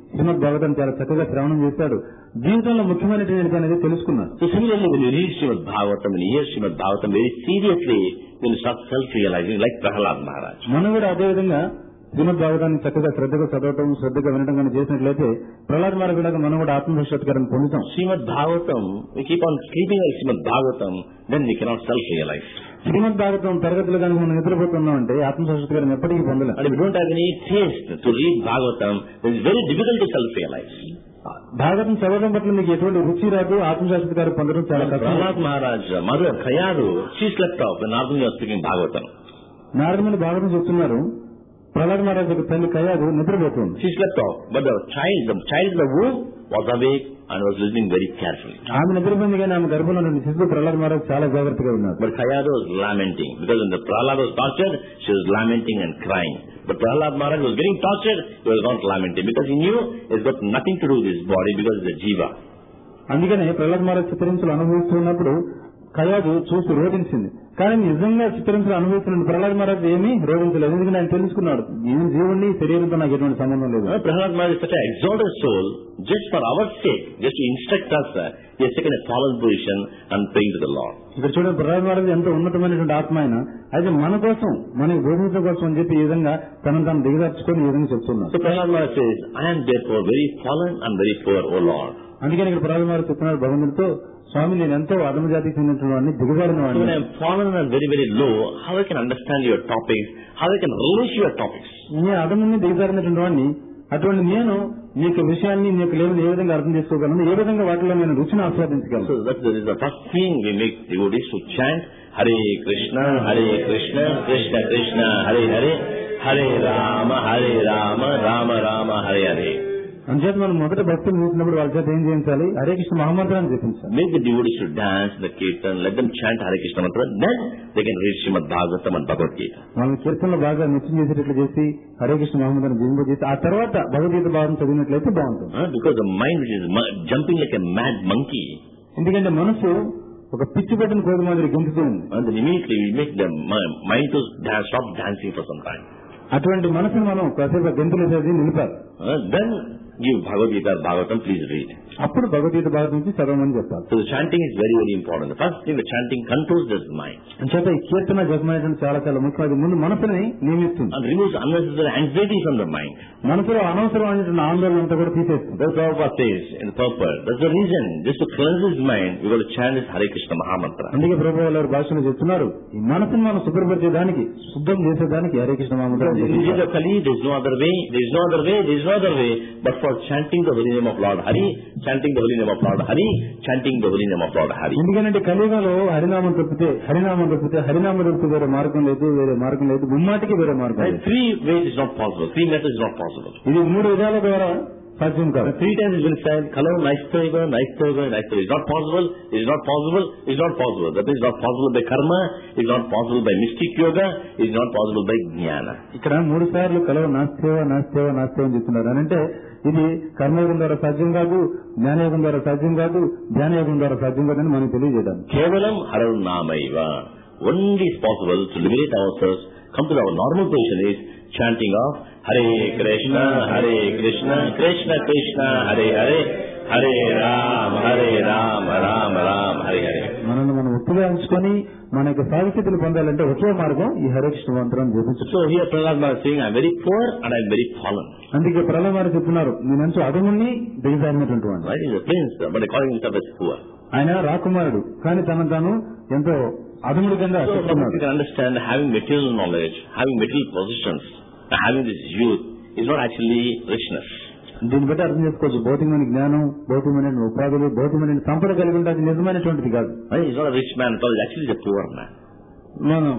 శ్రీమద్ భాగవతం చాలా చక్కగా శ్రవణం చేశాడు. జీవితంలో ముఖ్యమైనటువంటి అనేది తెలుసుకున్నాడు. So similarly, when you read Srimad Bhagavatam, when you hear Srimad Bhagavatam very seriously, you will start self-realizing like Prahalad Maharaj. మనం కూడా అదే విధంగా శ్రీమద్ భాగవతాన్ని చక్కగా శ్రద్ధగా చదవటం, శ్రద్ధగా వినడం కానీ చేసినట్లయితే ప్రహ్లాద్ మహారాజ్ లాగా మనం కూడా ఆత్మసాక్షాత్కారాన్ని పొందుతాం. Srimad Bhagavatam, we keep on sleeping like Srimad Bhagavatam, then we cannot self-realize. శ్రీమద్ భాగవతం తరగతిలో కానీ మనం నిద్రపోతున్నాం అంటే ఆత్మసాక్షాత్కారం ఎప్పటికీ పొందలేం. And if we don't have any taste to read Bhagavatam, then it's very difficult to self-realize. Bhagavatam చదవడం పట్ల మీకు ఎటువంటి రుచి రాదు, ఆత్మసాక్షాత్కారం పొందడం చాలా కష్టం. Prahlad Maharaj, mother Kayadu, she slept off when Narada was speaking Bhagavatam. నారదుని భాగవతం చెప్తున్నారు, ప్రహ్లాద్ మహారాజ్ యొక్క తల్లి కయాదు నిద్రపోతుంది. She slept off, but the child, the child in the womb was awake and was listening very carefully. ఆమె నిద్రపోయింది కానీ ఆమె గర్భంలో నుండి శిశువు ప్రహ్లాద్ మహారాజ్ చాలా జాగ్రత్తగా ఉన్నారు. But Kayadu was lamenting because when the Prahlad was tortured, she was lamenting and crying. But Prahlad Maharaj was getting tortured, he was not lamenting because he knew it's got nothing to do with his body because it's a jiva. అందుకనే ప్రహ్లాద్ మహారాజ్ చిత్రించలు అనుభవిస్తున్నప్పుడు కయాదు చూసి రోధించింది. కానీ నిజంగా చిత్రించలు అనుభవిస్తున్న ప్రహ్లాద్ మహారాజ్ ఏమీ రోధించలేదు. ఎందుకంటే ఆయన తెలుసుకున్నాడు ఈ జీవుడిని శరీరంతో నాకు ఎటువంటి సంబంధం లేదు. Prahlad Maharaj is such an exalted soul, just for our sake, just to instruct us, he has taken a fallen position and praying to the Lord. ఇక్కడ చూడండి, ప్రహ్లాద్ మహారాజ్ ఎంతో ఉన్నతమైనటువంటి ఆత్మ అయినా అయితే మన కోసం, మనకి బోధించడం కోసం అని చెప్పి ఈ విధంగా తనను తాను దిగదార్చుకొని ఈ విధంగా చెప్తున్నాడు. So Prahlad Maharaj says, I am therefore very fallen and very poor, O Lord. అందుకని ఇక్కడ ప్రహ్లాద్ మహారాజ్ చెప్తున్నారు భగవంతుడితో, స్వామి నేను ఎంతో అధమ జాతికి చెందినటువంటి వాడిని, దిగజారిన వాడిని. When I am fallen and very very low, how I can understand your topics, how I can relish your topics? నేను అధముని దిగజారినటువంటి వాడిని, అటువంటి నేను మీ యొక్క విషయాన్ని మీ యొక్క లేవని ఏ విధంగా అర్థం చేసుకోగలను, ఏ విధంగా వాటిలో నేను రుచిని ఆస్వాదించగలను. So that is the first thing we make devotees to chant Hare Krishna, Hare Krishna, Krishna Krishna, Hare Hare, Hare Rama, Hare Rama, Rama Rama, Hare Hare. అంచేత మనం మొదట భక్తులు చూసినప్పుడు వాళ్ళ చేత ఏం చేయించాలి? Hare Krishna మహామంత్రాన్ని చెప్పించాలి. Make the devotees to dance the kirtan, let them chant Hare Krishna mantra, then they can read Srimad Bhagavatam and Bhagavad Gita. వాళ్ళ కీర్తనలో బాగా నృత్యం చేసేటట్లు చేసి హరే కృష్ణ మహామంత్రాన్ని జింబో చేసి ఆ తర్వాత భగవద్గీత భాగం చదివినట్లయితే బాగుంటుంది. Because the mind which is jumping like a mad monkey, ఎందుకంటే మనసు ఒక పిచ్చి పెట్టిన కోడి మాదిరి గెంతుతుంది. and then immediately we make the mind to dance, stop dancing for some time. అటువంటి మనసును మనం కాసేపు గెంతులేసేది నిలిపాలి. Then give Bhagavad Gita or Bhagavatam, please read. అప్పుడు భగవద్గీత భాగం నుంచి చదవమని చెప్పాలి. So the chanting is very very important. The first thing, the chanting controls the mind. అంచేత ఈ కీర్తన జపం అనేటువంటి చాలా చాలా ముఖ్యం. అది ముందు మనసుని నియమిస్తుంది. And removes unnecessary anxiety from the mind. మనసులో అనవసరమైనటువంటి ఆందోళన అంతా కూడా తీసేస్తుంది. That's what Prabhupada says in the purport. That's the reason. Just to cleanse his mind, we got to chant this Hare Krishna Mahamantra. అందుకే ప్రభువు వారి భాషలో చెప్తున్నారు, ఈ మనసును మనం శుభ్రపరిచేదానికి, శుద్ధం చేసేదానికి హరే కృష్ణ మహామంత్రం. In the Kali, there is no other way. There is no other way. There is no other way. But for chanting the holy name of Lord Hari, chanting the holy name of Lord Hari, chanting the holy name of Lord Hari. ఎందుకంటే కలియుగంలో హరినామం తప్పితే హరినామం తప్పితే హరినామం తప్పితే వేరే మార్గం లేదు, వేరే మార్గం లేదు, ముమ్మాటికి వేరే మార్గం లేదు. Three ways is not possible. Three methods is not possible. ఇది మూడు విధాల ద్వారా సాధ్యం కాదు. Three times has been said, Kalo Naistaiva, Naistaiva, Naistaiva. It's not possible. It's not possible. It's not possible. That is not possible by karma. It's not possible by mystic yoga. It's not possible by jnana. ఇక్కడ మూడు సార్లు కలవ నాస్తేవ నాస్తేవ నాస్తేవ అని చెప్తున్నారు. అని అంటే ఇది కర్మయోగం ద్వారా సాధ్యం కాదు, జ్ఞానయోగం ద్వారా సాధ్యం కాదు, ధ్యానయోగం ద్వారా సాధ్యం కాదని మనం తెలియజేయడం. Kevalam Harunamaiva. Only is possible to liberate ourselves, come to our normal position is chanting of Hare Krishna, Hare Krishna, Krishna Krishna, Hare Hare, Hare Ram, Hare Ram, Ram Ram, Hare Hare. మనల్ని మనం ఒత్తిగా ఉంచుకొని మన యొక్క సాహిత్యతలు పొందాలంటే ఒకే మార్గం ఈ హరే కృష్ణ మంత్రం జపించడం. So here Prahlad Maharaj saying, I am very poor and I am very fallen. అందుకే ప్రహ్లాద్ మహారాజ్ చెప్తున్నారు, నేనంచు అధముని దిగజారినటువంటి వాడు. Right? He is a prince, but they calling himself as poor. ఆయన రాకుమారుడు కానీ తనను తాను ఎంతో అధముడి కింద చెప్తున్నాడు. You can understand having material knowledge, having material positions, and having this youth is not actually richness. దీన్ని బట్టి అర్థం చేసుకోవచ్చు, భౌతికమైన జ్ఞానం, భౌతికమైన ఉపాధులు, భౌతికమైన సంపద కలిగి ఉంటే అది నిజమైనటువంటిది కాదు. He is not a rich man at all, he is actually a poor man. మనం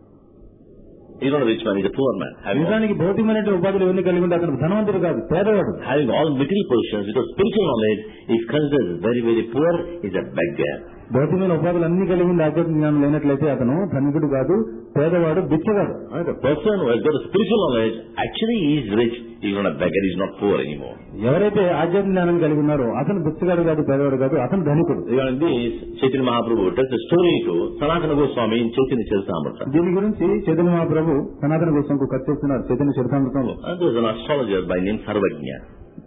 He is not a rich man, he is a poor man. నిజానికి భౌతికమైన ఉపాధులు ఎవరిని కలిగి ఉంటే అతను ధనవంతుడు కాదు, పేదవాడు. Having all material positions, because spiritual knowledge is considered very very poor, is a beggar. భౌతికమైన ఉపాధులు అన్ని కలిగి ఉండి ఆధ్యాత్మిక జ్ఞానం లేనట్లయితే అతను ధనికుడు కాదు, పేదవాడు, బిచ్చగాడు. The person who has got spiritual knowledge actually is rich, he is not a beggar, he is not poor anymore. ఎవరైతే ఆధ్యాత్మిక జ్ఞానం కలిగి ఉన్నారో అతను బిచ్చగాడు కాదు, పేదవాడు కాదు, అతను ధనికుడు. Regarding this, Chaitanya Mahaprabhu tells a story to Sanatana Goswami in Chaitanya Charitamrita. దీని గురించి చైతన్య మహాప్రభు సనాతన గోస్వామికి కథ చెప్తున్నారు Chaitanya చరితామృతంలో. And there was an astrologer by name Sarvajna.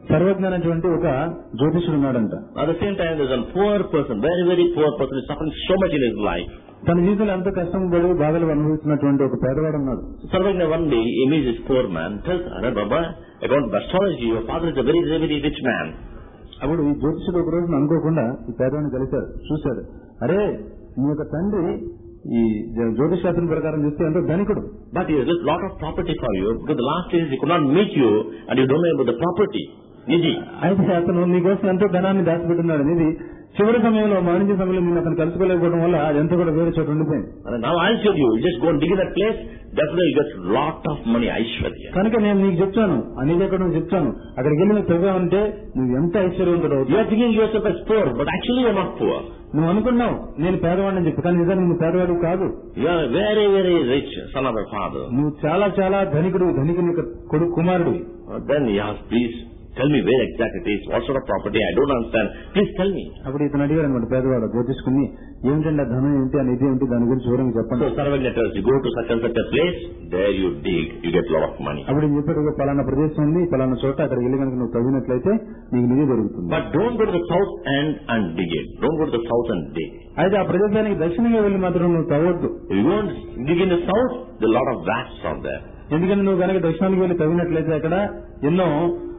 సర్వజ్ఞానటువంటి ఒక జ్యోతిషుడు ఉన్నాడంట. At the same time, there's a poor person, very, very poor person, is suffering so much in his life. తన జీవితంలో ఎంతో కష్టం పడి బాధలు అనుభవిస్తున్నటువంటి ఒక పేదవాడు ఉన్నాడు. Sarvajna one day, he meets this poor man, tells, Arre Baba, according to astrology, your father is a very, very, very rich man. అప్పుడు ఈ జ్యోతిషుడు ఒక రోజున అనుకోకుండా ఈ పేదవాడిని కలిశాడు, చూశాడు. అరే, నీ యొక్క తండ్రి ఈ జ్యోతిష్ శాస్త్రం ప్రకారం చూస్తే ఎంతో ధనికుడు. But he has a lot of property for you, because the last days he could not meet you, and you don't know about the property. నిధి. అయితే అతను నీకోసం ఎంతో ధనాన్ని దాచిపెట్టున్నాడు. నిధి చివరి సమయంలో మరణించే సమయంలో నేను అతను కలుసుకోలేకపోవడం వల్ల అదంతా కూడా వేరే చోట ఉండిపోయింది. Now I'll tell you, just go and dig in that place, definitely you get lot of money, Aishwarya. కనుక నేను నీకు చెప్తాను, అనేది ఎక్కడ నువ్వు చెప్తాను, అక్కడికి వెళ్ళి నువ్వు తవ్వావంటే నువ్వు ఎంత ఐశ్వర్యవంతుడు. You are thinking yourself as poor, but actually you are not poor. నువ్వు అనుకున్నావు నేను పేదవాడిని చెప్పి, కానీ నిజంగా నువ్వు పేదవాడు కాదు. You are very, very rich son of a father. నువ్వు చాలా చాలా ధనికుడు, ధనికుని కొడుకు కుమారుడు. Then he asked, please tell me where exactly it is, what sort of property, I don't understand, please tell me. అప్పుడు ఇతను అడిగాడు అనమాట పేదవాడు జ్యోతిష్కుని, ఏమిటంటే ధనం ఏంటి అనేది ఏంటి దాని గురించి వివరంగా చెప్పండి. So Sarvajna tells you, go to such and such a place, there you dig, you get lot of money. అప్పుడు చెప్పాడు పలానా ప్రదేశం ఉంది, పలానా చోట, అక్కడికి వెళ్ళి కనుక నువ్వు తవ్వినట్లయితే నీకు నిధి దొరుకుతుంది. But don't go to the south end and dig it. Don't go to the south and dig. అయితే ఆ ప్రదేశానికి దక్షిణంగా వెళ్ళి మాత్రం నువ్వు తవ్వద్దు. You won't dig in the south, there are a lot of vats are there. ఎందుకంటే నువ్వు కనుక దక్షిణానికి వెళ్ళి తవ్వినట్లయితే అక్కడ ఎన్నో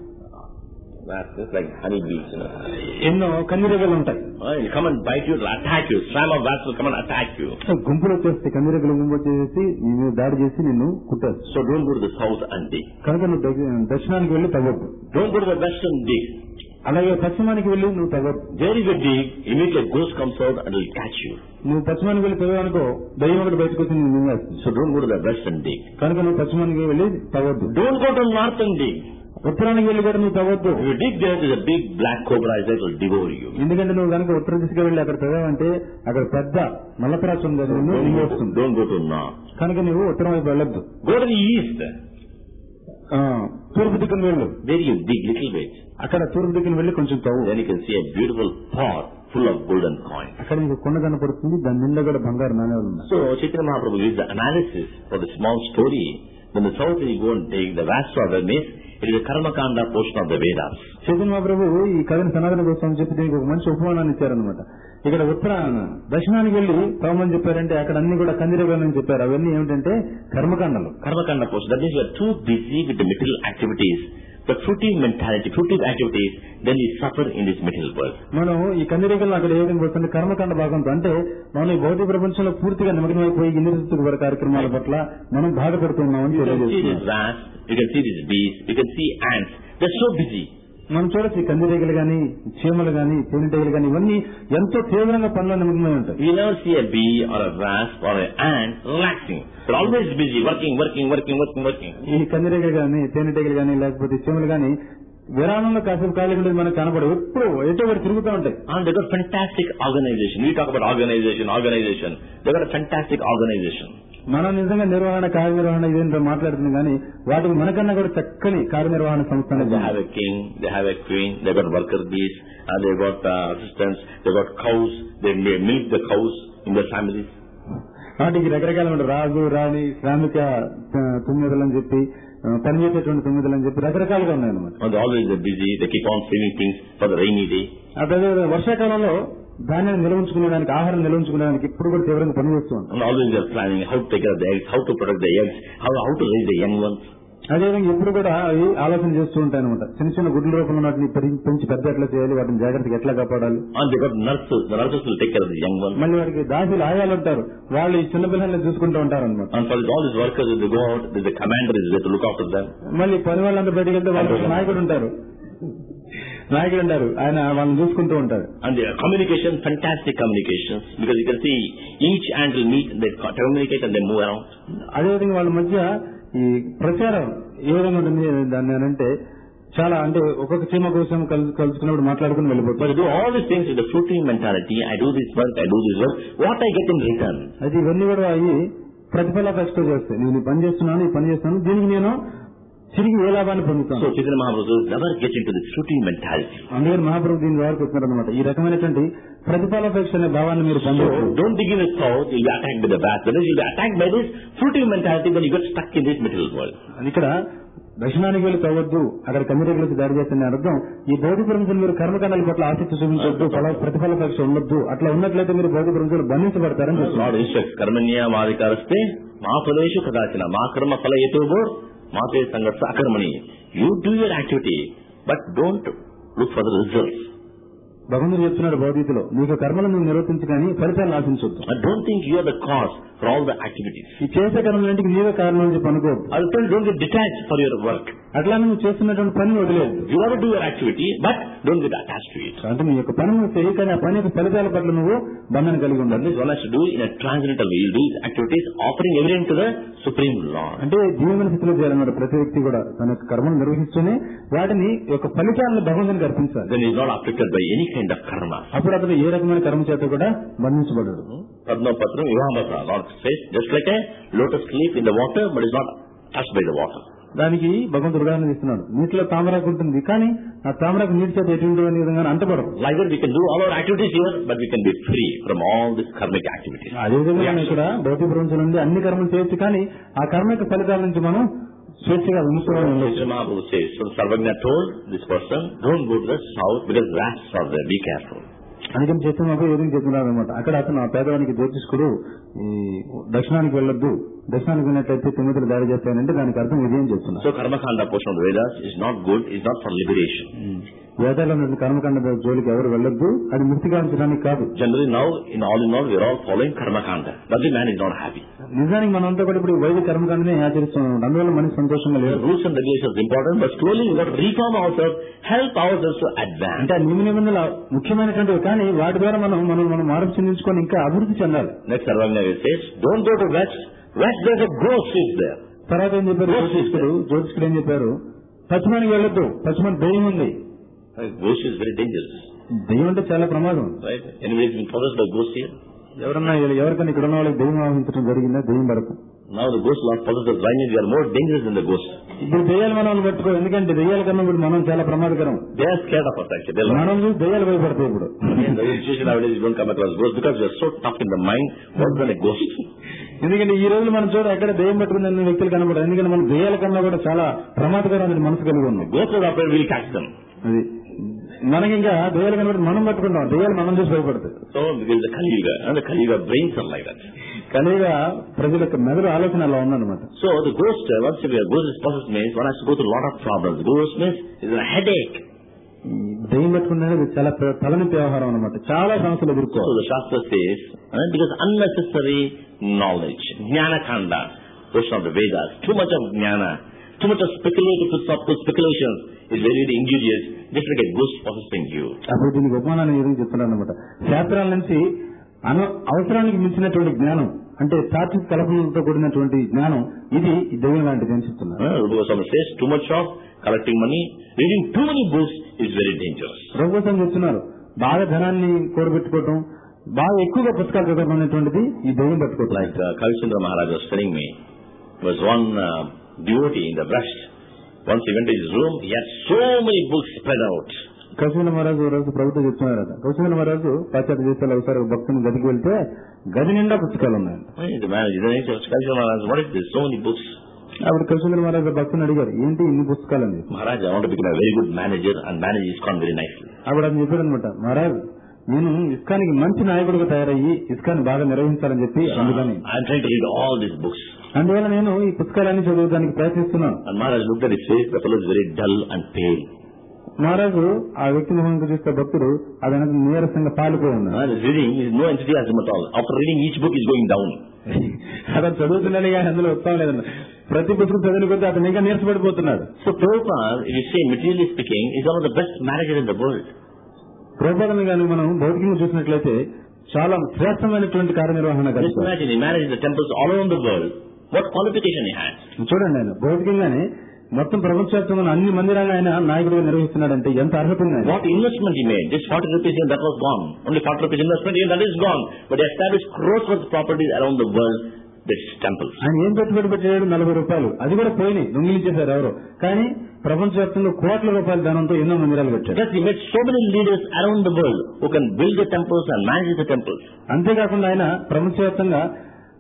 That's like honey bees, you know. ఎన్నో కన్నిరెగలు ఉంటాయి. They'll come and bite you, they'll attack you. Swarm of bats will come and attack you. గుంపులు వచ్చేస్తే కన్నిరెగలు గుంపు వచ్చేసి నీ దాడి చేసి నిన్ను కుట్టారు. So don't go to the south and dig. కనుక నువ్వు దక్షిణానికి వెళ్ళి తవ్వద్దు. Don't go to the west and dig. అలాగే పశ్చిమానికి వెళ్ళి నువ్వు తవ్వద్దు. There is a dig, immediately a ghost comes out and will catch you. నువ్వు పశ్చిమానికి వెళ్ళి తవ్వానుకో దయ్యం ఒకటి బయటకు వచ్చి నువ్వు మింగేస్తుంది. So don't go to the west and dig. కనుక నువ్వు పశ్చిమానికి వెళ్ళి తవ్వద్దు. Don't go to north and dig. ఉత్తరానికి వెళ్ళి కూడా నువ్వు తవ్వద్దు. You dig there, there's a big black cobra that will devour you. ఎందుకంటే నువ్వు కనుక ఉత్తర దిశగా వెళ్ళి అక్కడ తవ్వావంటే అక్కడ పెద్ద నల్లపరాచు ఉంది, నిన్ను మింగేస్తుంది. Don't go to north. కనుక నువ్వు ఉత్తరం వైపు వెళ్ళొద్దు. Go to the east. తూర్పు దిక్కును వెళ్ళు. There you dig little bit. అక్కడ తూర్పు దిక్కును వెళ్ళి కొంచెం తవ్వు. Then you can see a beautiful pot full of golden coins. అక్కడ నీకు కొండ కనపడుతుంది, దాని నిండా కూడా బంగారు నాణ్యాలు ఉన్నాయి. So Chaitanya Mahaprabhu gives the analysis for the small story. When the south you go and dig, the vast order means it is a Karmakanda portion of the Vedas. Chaitanya Mahaprabhu ఈ కథను సనాతన కోసం చెప్పి దీనికి ఒక మంచి ఉపమానాన్ని ఇచ్చారనమాట. ఇక్కడ ఉత్తరాన దక్షిణానికి వెళ్లి తవ్వమని చెప్పారంటే అక్కడ అన్ని కూడా కందిరగాలని చెప్పారు. అవన్నీ ఏమిటంటే కర్మకాండలు. Karmakanda portion. That means you are too busy with the material activities. The fruitive mentality, fruitive activities, then we suffer in this material world. మనం ఈ కందిరీగలను అక్కడ ఏ విధంగా వస్తుంది కర్మకాండ భాగంతో, అంటే మనం ఈ భౌతిక ప్రపంచంలో పూర్తిగా నిమగ్నమైపోయి ఇంద్రియ కార్యక్రమాల పట్ల మనం బాధపడుతున్నామని తెలియజేస్తున్నాం. You can see these bees, you can see ants. They're so busy. మనం చూడొచ్చు కందిరీగలు గాని చీమలు గాని తేనెటీగలు గాని ఇవన్నీ ఎంతో తీవ్రంగా పనులు నిమగ్నమై ఉంటాయి. You never see a bee or a wasp or an ant relaxing. They're always busy, working, working, working, working, working. ఈ కందిరీగలు గాని తేనెటీగలు గాని లేకపోతే చీమలు గాని విరామంలో కాసేపు ఖాళీ ఉండేది మనకు కనపడవు, ఎప్పుడు ఎటో ఒకటి తిరుగుతూ ఉంటాయి. And they got fantastic organization. We talk about organization, organization. They got a fantastic organization. మనం నిజంగా నిర్వహణ కార్యనిర్వహణ ఇదేంటో మాట్లాడుతుంది కానీ వాటికి మనకన్నా కూడా చక్కని కార్యనిర్వహణ సంస్థ. They have a king, they have a queen, they got worker bees, and they got uh, assistants, they got cows, they milk the cows in their families. వాటికి రకరకాల రాజు రాణి శ్రామిక తుమ్మిదలని చెప్పి పనిచేసేటువంటి తుమ్మిదలని చెప్పి రకరకాలుగా ఉన్నాయన్నమాట. And always are busy, they keep on saving things for the rainy day. అదే వర్షాకాలంలో ధాన్యాన్ని నిల్వంచుకునేదానికి ఆహారం నిల్వంచుకునేదానికి ఇప్పుడు కూడా తీవ్రంగా పనిచేస్తూ ఉంటాం. And always they are planning how to take care of the eggs, how to protect the eggs, how, how to raise the young ones. అదేవిధంగా ఎప్పుడు కూడా అవి ఆలోచన చేస్తూ ఉంటాయి అనమాట. చిన్న చిన్న గుడ్ల రూపంలో వాటిని పెంచి పెద్ద ఎట్లా చేయాలి, వాటిని జాగ్రత్తగా ఎట్లా కాపాడాలి. And they got nurses, the nurses will take care of the young ones. మళ్ళీ వాటికి దాసులు ఆయాలు ఉంటారు, వాళ్ళు ఈ చిన్న పిల్లల్ని చూసుకుంటూ ఉంటారు అనమాట. And for all these workers, they go out, the commander is there to look after them. మళ్ళీ పని వాళ్ళంతా బయటకు వెళ్తే వాళ్ళకి నాయకుడు ఉంటారు నాయకుడు ఉంటారు ఆయన వాళ్ళని చూసుకుంటూ ఉంటారు. And their communication, fantastic communications, because you can see each ant will meet, they communicate and they move around. అదేవిధంగా వాళ్ళ మధ్య ఈ ప్రచారం ఏ విధంగా ఉంటుంది దాన్ని అంటే చాలా అంటే ఒక్కొక్క చీమ కోసం కలుసుకున్నప్పుడు మాట్లాడుకుని వెళ్ళిపోతారు. But I do all these things with the fruiting mentality. I do this work, I do this work. What I get in return? అయితే ఇవన్నీ కూడా అవి ప్రతిఫలాపేక్షతో చేస్తాయి. నేను ఈ పని చేస్తున్నాను, ఈ పని చేస్తాను, దీనికి నేను తిరిగి ఏ లాభాన్ని పొందుతాను. So Chaitanya Mahaprabhu never get into this fruiting mentality. అందుకని మహాప్రభు దీని ద్వారా చెప్తున్నారన్నమాట. ఈ రకమైనటువంటి ప్రతిఫలాపేక్ష అనే భావాన్ని మీరు పొందవచ్చు. So don't dig in the south, you'll be attacked by the bats. When you'll be attacked by this fruiting mentality, then you get stuck in this material world. ఇక్కడ దక్షిణానికి వెళ్ళి తవ్వద్దు, అక్కడ కమ్యూనిటీలకు దాడి చేస్తున్న అర్థం ఈ భౌతిక ప్రపంచంలో మీరు కర్మకాండాల పట్ల ఆసక్తి చూపించవద్దు, ప్రతిఫల పరీక్ష ఉండొద్దు. అట్లా ఉన్నట్లయితే మీరు భౌతిక ప్రపంచంలో బంధించబడతారని చెప్తున్నారు. కర్మణ్యమాధికారస్తే మా ఫలేషు కదాచిన మా కర్మ ఫల ఏతోగో మాతే సంఘర్ష అకర్మణి. You do your activity but don't look for the results. భగవంతుడు చెప్తున్నాడు భగవద్గీతలో, నీకు కర్మలను నువ్వు నిర్వర్తించి కానీ ఫలితాలను ఆశించొద్దు. I don't think you are the cause for all the activities. ఈ చేసే కర్మలన్నింటికి నీవే కారణం అని చెప్పి అనుకోవద్దు. I tell don't get detached for your work. అట్లా నువ్వు చేస్తున్నటువంటి పని వదిలేదు. You have to do your activity but don't get attached to it. అంటే నీ యొక్క పని నువ్వు చేయి, కానీ ఆ పని యొక్క ఫలితాల పట్ల నువ్వు బంధన కలిగి ఉండాలి. This one has to do in a transcendental way. Do activities offering evident to the supreme lord. అంటే జీవన స్థితిలో చేయాలన్నమాట. ప్రతి వ్యక్తి కూడా తన యొక్క కర్మను నిర్వహిస్తూనే వాటిని యొక్క ఫలితాలను భగవంతునికి అర్పించాలి. Then is not affected by any kind of karma. అప్పుడు అతను ఏ రకమైన కర్మ చేత కూడా బంధించబడడు. పద్మపత్రం వివాహపత్ర lord says just like a lotus leaf in the water but is not touched by the water. దానికి భగవంతుడు ఉదాహరణ ఇస్తున్నాడు. నీటిలో తామరాకు ఉంటుంది, కానీ ఆ తామరాకు నీటి చేత ఎటువంటి అనే విధంగా అంటపడదు. Like that we can do all our activities here but we can be free from all this karmic activities. అదేవిధంగా ఇక్కడ భౌతిక ప్రపంచం నుండి అన్ని కర్మలు చేయొచ్చు, కానీ ఆ కర్మిక ఫలితాల నుంచి మనం స్వేచ్ఛగా విముక్తులు. Sarvagya told this person don't go to the south because rats are there, be careful. అందుకని చెప్తున్నప్పుడు ఏదైనా చెప్తున్నారు అనమాట. అక్కడ అతను ఆ పేదవానికి జ్యోతిష్కుడు ఈ దక్షిణానికి వెళ్ళొద్దు, దక్షిణానికి వెళ్ళినట్లయితే తిమ్మతులు దాడి చేస్తాయంటే దానికి అర్థం ఇది అని చెప్తున్నారు. So karmakanda portion of Vedas is not good, is not for liberation. వేదాల్లో ఉన్న కర్మకాండ జోలికి ఎవరు వెళ్ళొద్దు, అది ముక్తి గావించడానికి కాదు. Generally now in all in all we are all following karmakanda, but the man is not happy. నిజానికి మనంతా కూడా ఇప్పుడు వైదిక కర్మకాండనే ఆచరిస్తున్నాం, అందువల్ల మనిషి సంతోషంగా లేదు. Rules and regulations important, but slowly we got reform our self, help our self to advance. అంటే నియమ నిబంధనలు ముఖ్యమైనటువంటివి, కానీ వాటి ద్వారా మనం మనం మనం మార్పు చెందించుకొని ఇంకా అభివృద్ధి చెందాలి. Next Sarvagya says don't go to west, west there is a ghost is there. తర్వాత ఏం చెప్పారు జ్యోతిష్కుడు జ్యోతిష్కుడు ఏం చెప్పారు, పశ్చిమానికి వెళ్ళొద్దు, పశ్చిమానికి దెయ్యం ఉంది. Ghost is very dangerous. దెయ్యం అంటే చాలా ప్రమాదం. Right? Anyways, been possessed by ghost here. ఎవరన్నా ఎవరికైనా ఇక్కడ ఉన్న వాళ్ళకి దెయ్యం ఆవహించడం జరిగిందా? దెయ్యం పడకు. Now the ghost not possessed us. Why means we are more dangerous than the ghost. ఇప్పుడు దెయ్యాలు మనల్ని పట్టుకో, ఎందుకంటే దెయ్యాల కన్నా ఇప్పుడు మనం చాలా ప్రమాదకరం. They are scared of us actually. మనం చూసి దెయ్యాలు భయపడతాయి ఇప్పుడు. In the situation nowadays you don't come across ghosts because we are so tough in the mind more than a ghost. ఎందుకంటే ఈ రోజు మనం చూడ ఎక్కడ దెయ్యం పట్టుకున్న వ్యక్తులు కనబడదు, ఎందుకంటే మనం దెయ్యాల కన్నా కూడా చాలా ప్రమాదకరమైన మనసు కలిగి ఉన్నాం. Ghosts are afraid we'll catch them. అది మనకి ఇంకా దెయ్యాలు కనబడి మనం పట్టుకుంటాం, దెయ్యాలు మనం చూసి భయపడతాయి. So there is the Kaliyuga, and the Kaliyuga brains are like that. Kaliyuga ప్రజల యొక్క మెదడు ఆలోచన అలా ఉందన్నమాట. So the ghost, once a ghost is possessed means one has to go through a lot of problems. Ghost means is a headache. దెయ్యం పట్టుకున్నది చాలా తలనొప్పి వ్యవహారం అనమాట, చాలా సమస్యలు ఎదుర్కోవాలి. So the Shastra says, uh, because unnecessary knowledge, Jnana Kanda, portion of the Vedas, too much of Jnana, too much of speculative speculations is very, very injurious, just like a ghost possessing you. అప్పుడు దీనికి ఉపమానాన్ని ఏదో చెప్తున్నాను అనమాట. శాస్త్రాల నుంచి అన అవసరానికి మించినటువంటి జ్ఞానం, అంటే తాత్విక కల్పనలతో కూడినటువంటి జ్ఞానం, ఇది దెయ్యం లాంటిది అని చెప్తున్నారు. Raghuvatama says, too much of collecting money, reading too many books is very dangerous. రఘువతం చెప్తున్నారు, బాగా ధనాన్ని కూడబెట్టుకోవటం, బాగా ఎక్కువగా పుస్తకాలు చదవడం అనేటువంటిది ఈ దెయ్యం పట్టుకోవటం. Like uh, Kavichandra Maharaj was telling me, there was one uh, devotee in the West. Once he went to his room, he had so many books spread out. Kaushika మహారాజు రోజు ప్రభుత్వం చెప్తున్నారు కదా, కౌశిక మహారాజు పాశ్చాత్య దేశాలు ఒకసారి భక్తుని గదికి వెళ్తే గది నిండా పుస్తకాలు ఉన్నాయండి. అప్పుడు కౌశిక మహారాజు భక్తుని అడిగారు, ఏంటి ఇన్ని పుస్తకాలు అని. Maharaj I want to become a very good manager and manage ISKCON very nicely. అప్పుడు అది చెప్పారు అనమాట, మహారాజ్ నేను ఇస్కానికి మంచి నాయకుడిగా తయారయ్యి ఇస్కాన్ బాగా నిర్వహించాలని చెప్పి, అందుకని I try to read all this books, అందువల్ల నేను ఈ పుస్తకాలన్నీ చదవడానికి ప్రయత్నిస్తున్నాను. Maharaj looked at his face, the fellow is very dull and pale. Maharaj ఆ వ్యక్తి మొహంకు చూస్తే భక్తుడు అది నీరసంగా పాలిపోయి ఉన్నాడు. అతను చదువుతున్నాడు కానీ అందులో ఉత్సాహం లేదన్న, ప్రతి పుస్తకం చదివిన కొద్దీ అతను ఇంకా నీరసపడిపోతున్నాడు. So Prabhupada, if you say materially speaking, is one of the best managers in the world. ప్రభుపాదని కానీ మనం భౌతికంగా చూసినట్లయితే చాలా శ్రేష్టమైనటువంటి కార్యనిర్వహణ. Imagine he managed the temples all around the world. What qualification he has? చూడండి, ఆయన భౌతికంగానే మొత్తం ప్రపంచవ్యాప్తంగా అన్ని మందిరాలు ఆయన నాయకుడిగా నిర్వహిస్తున్నాడంటే ఎంత అర్హత ఉంది. What investment he made? This forty rupees here, that was gone. Only forty rupees investment here, that is gone. But he established crores worth of properties around the world. This temples. ఆయన ఏం పెట్టుబడి పెట్టాడు? నలభై రూపాయలు, అది కూడా పోయినాయి, దొంగిలించేశారు ఎవరు. కానీ ప్రపంచవ్యాప్తంగా కోట్ల రూపాయల ధనంతో ఎన్నో మందిరాలు పెట్టారు. Yes, he made so many leaders around the world who can build the temples and manage the temples. అంతేకాకుండా ఆయన ప్రపంచవ్యాప్తంగా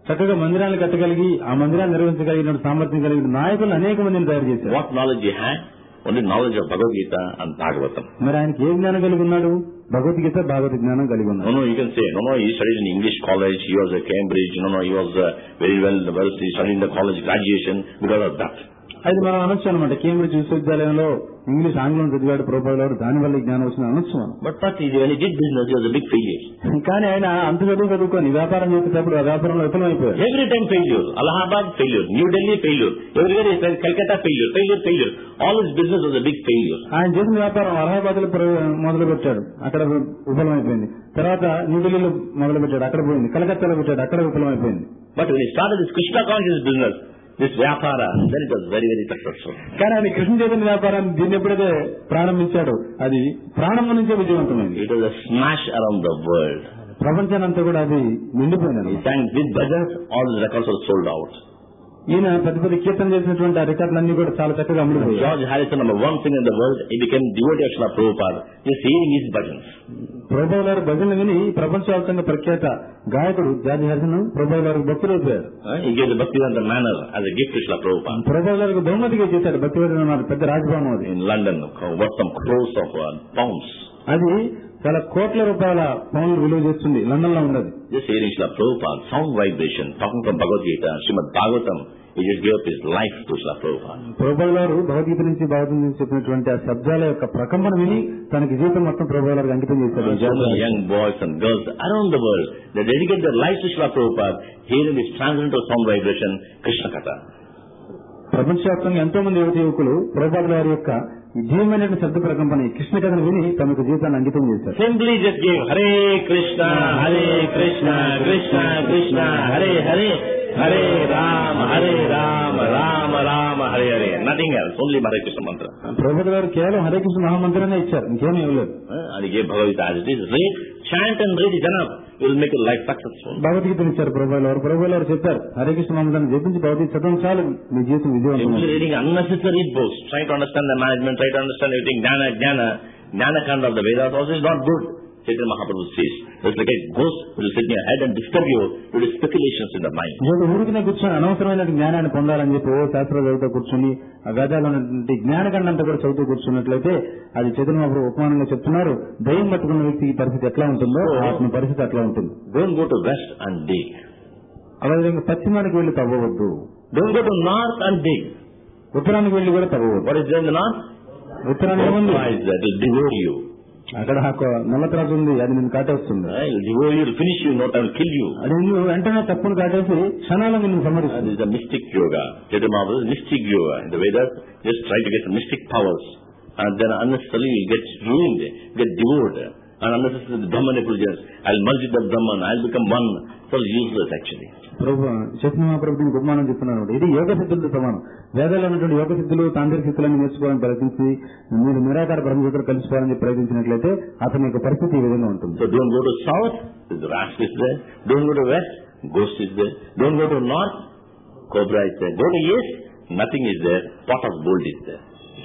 చక్కగా మందిరాలను కట్టగలిగి ఆ మందిరాన్ని నిర్వహించగలిగిన సామర్థ్యం కలిగిన నాయకులు అనేక మందిని తయారు చేశారు. What knowledge he had? Only knowledge of Bhagavad Gita and Bhagavatam. మరి ఆయనకి ఏ జ్ఞానం కలిగి ఉన్నాడు? భగవద్గీత భాగవత జ్ఞానం కలిగి ఉన్నాడు. No, no, you can say, no, no, he studied in English college, he was at Cambridge, no, no, he was uh, very well versed, he studied in the college graduation because of that. అది మనం అనొచ్చు అనమాట. Cambridge విశ్వవిద్యాలయంలో English ఆంగ్లం చదివాడు ప్రభుపాదుల వారు, దాని వల్ల జ్ఞానం వచ్చింది అనొచ్చు మనం. But but when he did business, he was a big failure. కానీ ఆయన అంత చదువు చదువుకొని వ్యాపారం చేసేటప్పుడు ఆ వ్యాపారంలో విఫలమైపోయాడు. Every time failure. Allahabad failure, New Delhi failure, everywhere he said Calcutta failure, failure, failure. All his business was a big failure. ఆయన చేసిన వ్యాపారం అలహాబాద్ లో మొదలు పెట్టాడు, అక్కడ విఫలమైపోయింది. తర్వాత న్యూఢిల్లీలో మొదలు పెట్టాడు, అక్కడ పోయింది. కలకత్తాలో పెట్టాడు, అక్కడ విఫలమైపోయింది. But when he started this Krishna conscious business, this Vyapara, then it was very, very successful. కానీ ఆయన కృష్ణ చైతన్య వ్యాపారాన్ని దీన్ని ఎప్పుడైతే ప్రారంభించాడు అది ప్రారంభం నుంచే విజయవంతమైంది. It was a smash around the world. ప్రపంచానంతా కూడా అది నిండిపోయింది. He sang with bhajans, all the records were sold out. ఈయన పెద్ద పెద్ద కీర్తన చేసినటువంటి ఆ రికార్డులన్నీ కూడా చాలా చక్కగా అమ్ముడుపోయాయి. George Harrison, number one singer in the world, he became devotee of Srila Prabhupada. Just hearing his bhajans. ప్రభుపాదుల వారి భజనలు విని ప్రపంచవ్యాప్తంగా ప్రఖ్యాత గాయకుడు జార్జ్ హారిసన్ ప్రభుపాదుల వారికి భక్తులైపోయారు. He gave the Bhaktivedanta manor as a gift to Srila Prabhupada. ప్రభుపాదుల వారికి బహుమతిగా చేశాడు భక్తివేదాంత పెద్ద రాజభవనం అది. In London, worth some crores of uh, pounds. అది చాలా కోట్ల రూపాయల పౌండ్లు విలువ చేస్తుంది, లండన్ లో ఉన్నది. Just hearing Srila Prabhupada, sound vibration, talking from Bhagavad Gita, Srimad Bhagavatam, he just gave up his life to Srila Prabhupada. ప్రభుపాదుల వారు భగవద్గీత నుంచి భాగవతం నుంచి చెప్పినటువంటి ఆ శబ్దాల యొక్క ప్రకంపన విని తనకి జీవితం మొత్తం ప్రభుపాదుల వారికి అంకితం చేశారు. So many young boys and girls around the world, they dedicate their lives to Srila Prabhupada, hearing this transcendental sound vibration, Krishna Katha. ప్రపంచవ్యాప్తంగా ఎంతో మంది యువత యువకులు ప్రభుపాదుల వారి యొక్క జీవమైన శబ్ద ప్రకంపన కృష్ణ కథను విని తమకు జీవితాన్ని అంకితం చేశారు. Simply just give Hare Krishna, Hare Krishna, Krishna Krishna, Hare Hare, Hare Rama, Hare Rama, Rama Rama, Hare Hare. Nothing else, only Hare Krishna mantra. ప్రభుపాదుల వారు కేవలం హరే కృష్ణ మహామంత్రాన్ని ఇచ్చారు, ఇంకేమీ ఇవ్వలేదు. And he gave Bhagavad Gita as it is. Read, chant and read is enough. You will make your life successful. భగవద్గీతను ఇచ్చారు ప్రభుపాదుల వారు. ప్రభుపాదుల వారు చెప్పారు హరే కృష్ణ మహామంత్రాన్ని జపించి భగవద్గీత చదవడం చాలు, మీ జీవితం విజయవంతం. Simply reading unnecessary books, try to understand the management, try to understand everything, jnana, jnana, jnana kanda of the Vedas also is not good. Chaitanya Mahaprabhu says, it's like a ghost who will sit in your head and disturb you with speculations in the mind. నేను ఊరికినే కూర్చొని అనవసరమైన జ్ఞానాన్ని పొందాలని చెప్పి ఓ శాస్త్రాలు చదువుతూ కూర్చొని ఆ వేదాలు జ్ఞానకండంతా కూడా చదువుతూ కూర్చున్నట్లయితే అది చైతన్య మహాప్రభు ఉపమానంగా చెప్తున్నారు. దయ్యం పట్టుకున్న వ్యక్తికి పరిస్థితి ఎట్లా ఉంటుందో ఆత్మ పరిస్థితి అట్లా ఉంటుంది. Don't go to west and dig. అదేవిధంగా పశ్చిమానికి వెళ్లి తవ్వవద్దు. Don't go to north and dig. ఉత్తరానికి వెళ్లి కూడా తవ్వవద్దు. What is there in the north? ఉత్తరానికి ఉంది, that will devour you. అక్కడ నల్లత్రాసు ఉంది, అది నిన్ను కాటేస్తుంది. It will devour you, finish you, not will kill you. అది నువ్వు వెంటనే తప్పును కాటేసి క్షణాలను నిన్ను సమరిస్తుంది. This is the mystic yoga. Chaitanya Mahaprabhu is mystic yoga. In the Vedas, just try to get some mystic powers, and then unnecessarily you get ruined, get devoured, and unnecessarily the Brahman effulgence. I'll merge with the Brahman, I'll become one. It's all useless actually. ప్రభు చైతన్య మహాప్రభు దీనికి ఉపమానం చెప్తున్నాను. ఇది యోగ సిద్ధులతో సమానం. వేదాల్లో ఉన్నటువంటి యోగ సిద్ధులు తాంత్రిక సిద్ధులను నేర్చుకోవాలని ప్రయత్నించి మీరు నిరాకార బ్రహ్మసూత్రం కలిసిపోవాలని ప్రయత్నించినట్లయితే అతని యొక్క పరిస్థితి ఈ విధంగా ఉంటుంది. So don't go to south, the rat is there. Don't go to west, ghost is there. Don't go to north, cobra is there. Go to east, nothing is there. Pot of gold is there.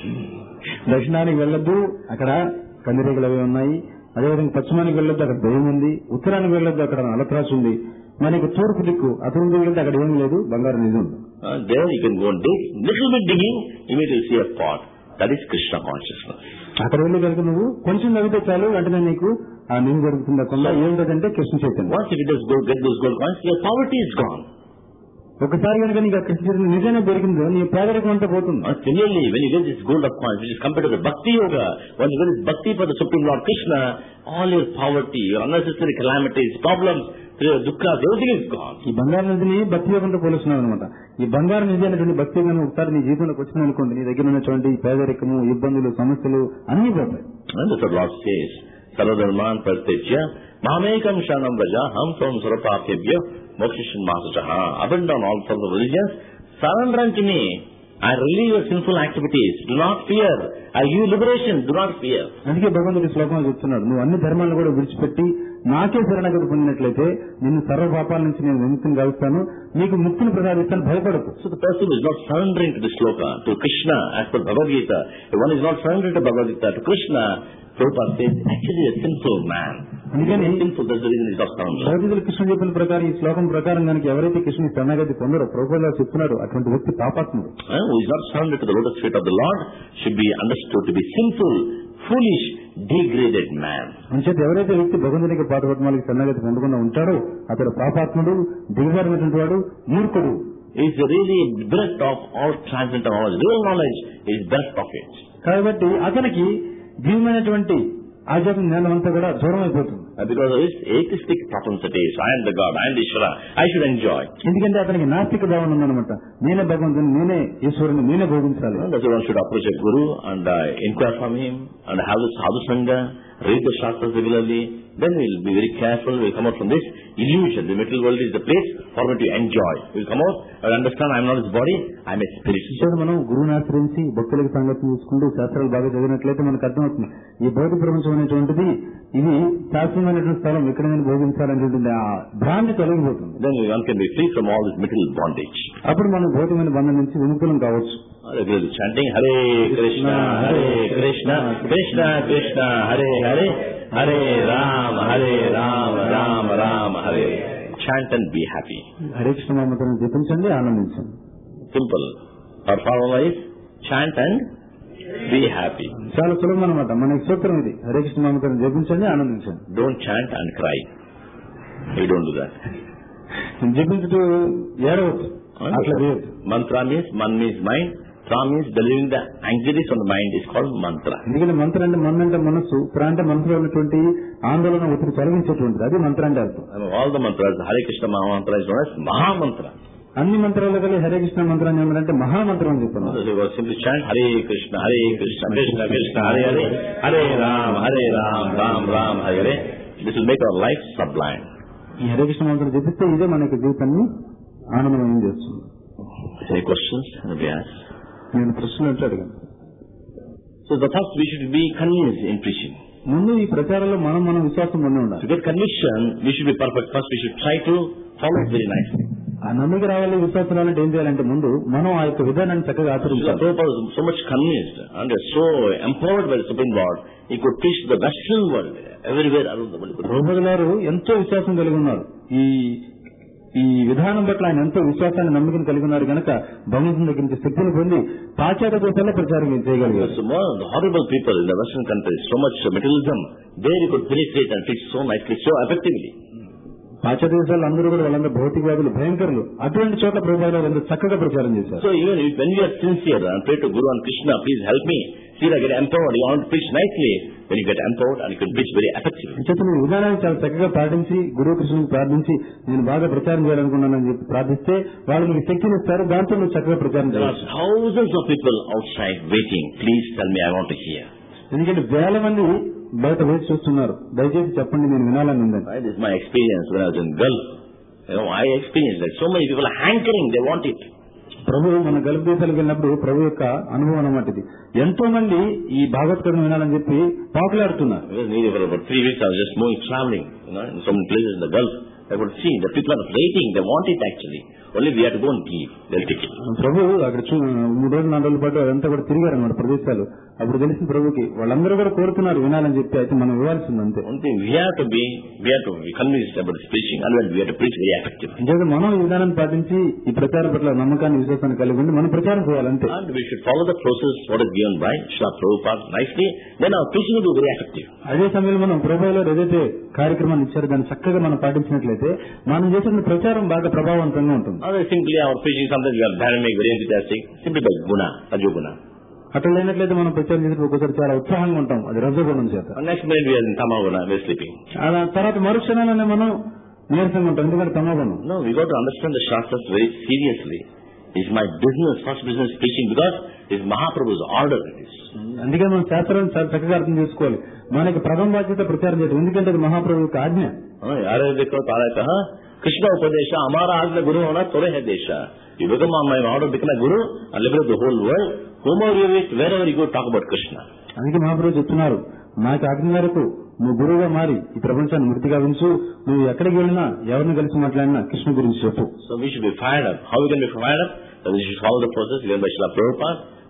దక్షిణానికి వెళ్ళొద్దు, అక్కడ కందిరీగలు అవి ఉన్నాయి. అదేవిధంగా పశ్చిమానికి వెళ్ళొద్దు, అక్కడ దయ్యం ఉంది. ఉత్తరానికి వెళ్ళొద్దు, అక్కడ నలత్రాసు ఉంది. మనకి తూర్పు దిక్కు అతను వెళ్తే అక్కడ ఏం లేదు, బంగారు నిధి ఉంది. There you can go and dig. Little bit digging, immediately see a pot. That is Krishna consciousness. అక్కడ వెళ్ళి కనుక నువ్వు కొంచెం నవ్వితే చాలు, వెంటనే నీకు ఆ నిధి జరుగుతుంది. కొంత ఏంటంటే కృష్ణ చైతన్యం. Once you just go get those gold coins, your poverty is gone. ఒకసారి కనుక నీకు ఆ కృష్ణ చైతన్యం నిజంగా దొరికిందో నీ పేదరికం అంతా పోతుంది. Similarly, when you get this gold of coins, which is compared to the bhakti yoga, when you get this bhakti for the Supreme Lord Krishna, all your poverty, your unnecessary calamities, problems, dukkha, everything is gone. ఈ బంగారు నిధిని భక్తి యోగంతో పోలుస్తున్నావు అనమాట. ఈ బంగారు నిధి అనేటువంటి భక్తి యోగం ఒకసారి నీ జీవితంలోకి వచ్చింది అనుకోండి, నీ దగ్గర ఉన్నటువంటి పేదరికము, ఇబ్బందులు, సమస్యలు అన్ని పోతాయి. And that's what Lord says. Sarvadharman pratyajya mamekam shanam vraja ham tvam sarapapyabhya mokshishan masajaha. Abandon all sorts of religions. Surrender unto me. I relieve your sinful activities. Do not fear. I give you liberation. Do not fear. అందుకే భగవంతుడి శ్లోకంలో చెప్తున్నాడు, నువ్వు అన్ని ధర్మాలను కూడా విడిచిపెట్టి నాకే శరణాగతి పొందినట్లయితే నిన్ను సర్వ పాపాల నుంచి నేను విముక్తిని కలుస్తాను, నీకు ముక్తిని ప్రసాదిస్తాను, భయపడకు. So the person is not surrendering to the shloka, to Krishna as per Bhagavad Gita. If one is not surrendering to Bhagavad Gita, to Krishna, Prabhupada says, actually a sinful man. అందుకని sinful, that's the reason it's not sound. భగవద్గీతలో కృష్ణుడు చెప్పిన ప్రకారం ఈ శ్లోకం ప్రకారం కనుక ఎవరైతే కృష్ణుని శరణాగతి పొందరో ప్రభువులా చెప్తున్నాడు అటువంటి వ్యక్తి పాపాత్ముడు. Uh, who is not surrendered to the lotus feet of the Lord should be understood to be sinful, foolish, degraded man. అంచేత ఎవరైతే వ్యక్తి భగవంతునికి పాదపద్మాలకి శరణాగతి పొందకుండా ఉంటాడో అతడు పాపాత్ముడు, దిగజారినటువంటి వాడు, మూర్ఖుడు. Is really bereft of all transcendental knowledge. Real knowledge is bereft of it. కాబట్టి అతనికి దివ్యమైనటువంటి ఆధ్యాత్మిక జ్ఞానం అంతా కూడా దూరం అయిపోతుంది. Because of his atheistic propensities, I am the God, I am the Ishvara, I should enjoy. ఎందుకంటే అతనికి నాస్తిక భావన ఉందన్నమాట. నేనే భగవంతుని, నేనే ఈశ్వరుని, నేనే భోగించాలి. That's why one should approach a guru and uh, inquire from him and have the sadhu sangha, read the shastras regularly. Then we'll be very careful. We'll come out from this illusion. The material world is the place for me to enjoy. We'll come out and understand I am not this body, I am a spirit. ఇప్పుడు మనం గురువుని ఆశ్రయించి భక్తులకు సంగతి చూసుకుంటూ శాస్త్రాలు బాగా చదివినట్లయితే మనకు అర్థమవుతుంది ఈ భౌతిక ప్రపంచం అనేటువంటిది ఇది శాస్త్రీయమైనటువంటి స్థలం, ఇక్కడ నేను భోగించాలనేటువంటి ఆ భ్రాంతి తొలగిపోతుంది. Then one can be free from all this material bondage. అప్పుడు మనం భౌతికమైన బంధం నుంచి విముక్తులం కావచ్చు. Regularly chanting Hare Krishna, Hare Krishna, Krishna Krishna, Hare Hare, Hare Ram, Hare Ram, Ram Ram, Hare. Chant and be happy. Hare Krishna మహామంత్రాన్ని జపించండి, ఆనందించండి. Simple. Our formula is chant and be happy. చాలా సులభం అనమాట. మన సూత్రం ఇది, హరే కృష్ణ మహామంత్రాన్ని జపించండి, ఆనందించండి. Don't chant and cry. You don't do that. జపించుతూ ఏడవద్దు, అట్లా చేయొద్దు. Mantra means, man means mind. Tra means delivering the anxieties on the mind is called mantra. ఎందుకంటే మంత్ర అంటే మన అంటే మనస్సు, ప్రా అంటే మనసులో ఉన్నటువంటి ఆందోళన ఒత్తిడి తొలగించేటువంటిది, అది మంత్ర అంటే అర్థం. All the mantras, Hare Krishna Mahamantra is known as Mahamantra. అన్ని మంత్రాలు కలిగి హరే కృష్ణ మంత్రాన్ని ఏమంటే మహామంత్రం అని చెప్తున్నారు. Simply chant Hare Krishna, Hare Krishna, Krishna Krishna, Hare Hare, Hare Ram, Hare Ram, Ram Ram, Hare Hare. This will make our life sublime. ఈ హరే కృష్ణ మంత్రం జపిస్తే ఇదే మనకి జీవితాన్ని ఆనందమయం చేస్తుంది. Any questions? Anybody ask? నేను ప్రశ్నలు అంటే అడిగాను. So the first we should be convinced in preaching. ముందు ఈ ప్రచారంలో మనం మనం విశ్వాసం పొంది ఉండాలి. To get conviction, we should be perfect. First we should try to follow it very nicely. ఆ నమ్మకం రావాలి, విశ్వాసం రావాలంటే ఏం చేయాలంటే ముందు మనం ఆ యొక్క విధానాన్ని చక్కగా ఆచరించాలి. Prabhupada was so much convinced and so empowered by the Supreme Lord, he could preach to the Western world everywhere around the world. Prabhupada గారు ఎంతో విశ్వాసం కలిగి ఉన్నారు. ఈ ఈ విధానం పట్ల ఆయన ఎంతో విశ్వాసాన్ని నమ్మకం కలిగి ఉన్నారు కనుక భగవంతుని దగ్గర నుంచి శక్తిని పొంది పాశ్చాత్య దేశాల్లో ప్రచారం చేయగలిగారు. The horrible people in the Western countries, so much materialism, there you could penetrate and preach so nicely, so effectively. పాశ్చాత్య దేశాలు అందరూ కూడా వాళ్ళందరూ భౌతికవాదులు, భయంకరులు, అటువంటి చోట్ల ప్రభుపాద గారు ఎంతో చక్కగా ప్రచారం చేశారు. So even when you are sincere and pray to Guru and Krishna, please help me, see I get empowered, you want to preach nicely, when you get empowered and you can preach very effectively. చేత మీ విధానాన్ని చాలా చక్కగా పాటించి గురువు కృష్ణుని ప్రార్థించి నేను బాగా ప్రచారం చేయాలనుకున్నానని చెప్పి ప్రార్థిస్తే వాళ్ళు మీకు శక్తిని ఇస్తారు, దాంతో నువ్వు చక్కగా ప్రచారం చేయాలి. There are thousands of people outside waiting, please tell me, I want to hear. ఎందుకంటే వేల మంది బయట వేచి చూస్తున్నారు, దయచేసి చెప్పండి నేను వినాలని ఉందని. This is my experience when I was in Gulf. You know, I experienced that. So many people are hankering, they want it. ప్రభు మన గల్ఫ్ దేశాలకు వెళ్ళినప్పుడు ప్రభు యొక్క అనుభవం అన్నమాట ఇది. ఎంతో మంది ఈ భాగవత్ వినాలని చెప్పి పాకులాడుతున్నారు. For about three weeks I was just moving, traveling, you know, in some places in the Gulf. I could see the people are waiting, they want it actually. Only we have to go and give, they'll take it. ప్రభు అక్కడ మూడు రోజులు నాలుగు రోజుల పాటు అదంతా కూడా తిరిగారు అన్నమాట ప్రదేశాలు. అప్పుడు తెలిసిన ప్రభుకి వాళ్ళందరూ కూడా కోరుతున్నారు వినాలని చెప్పి, అయితే మనం ఇవ్వాల్సింది అంతే. One thing we have to be, we have to be convinced about this preaching, and we have to preach very effectively. అంటే మనం ఈ విధానాన్ని పాటించి ఈ ప్రచారం పట్ల నమ్మకాన్ని విశ్వాసాన్ని కలిగి ఉండి మనం ప్రచారం చేయాలంటే. And we should follow the process what is given by Srila Prabhupada nicely, then our preaching will be very effective. అదే సమయంలో మనం ప్రభువులో ఏదైతే కార్యక్రమాన్ని ఇచ్చారో దాన్ని చక్కగా మనం పాటించినట్లయితే మనం చేసిన ప్రచారం బాగా ప్రభావవంతంగా ఉంటుంది. Otherwise simply our preaching sometimes we are dynamic, very enthusiastic, simply by guna, rajoguna. అట్లా లేనట్లయితే మనం ప్రచారం చేసినప్పుడు ఒకసారి చాలా ఉత్సాహంగా ఉంటాం, అది రజోగుణం చేత. Next minute we are in tamoguna, we are sleeping. అలా తర్వాత మరుక్షణాలనే మనం నీరసంగా ఉంటాం, ఎందుకంటే తమోగుణం. No, we got to understand the Shastras very seriously. It's my business, first business preaching, because it's Mahaprabhu's order it is. అందుకే మనం శాస్త్రాన్ని చాలా చక్కగా అర్థం చేసుకోవాలి. మనకి ప్రథమ బాధ్యత ప్రచారం చేయడం, ఎందుకంటే అది మహాప్రభు యొక్క ఆజ్ఞ. यारे देखो तारा कहा कृष्ण उपदेश हमारा आज्ञा गुरु होना तोरे है देश. You become my order, become a guru and liberate the whole world. Whomever you meet, wherever you go, talk about Krishna. అందుకే మహాప్రభు చెప్తున్నారు, నాకు ఆజ్ఞ మేరకు నువ్వు గురువుగా మారి ఈ ప్రపంచాన్ని మృతిగా ఉంచు, నువ్వు ఎక్కడికి వెళ్ళినా ఎవరిని కలిసి మాట్లాడినా కృష్ణ గురించి చెప్పు. So we should be fired up. How we can be fired up? So we should follow the process given by Srila Prabhupada.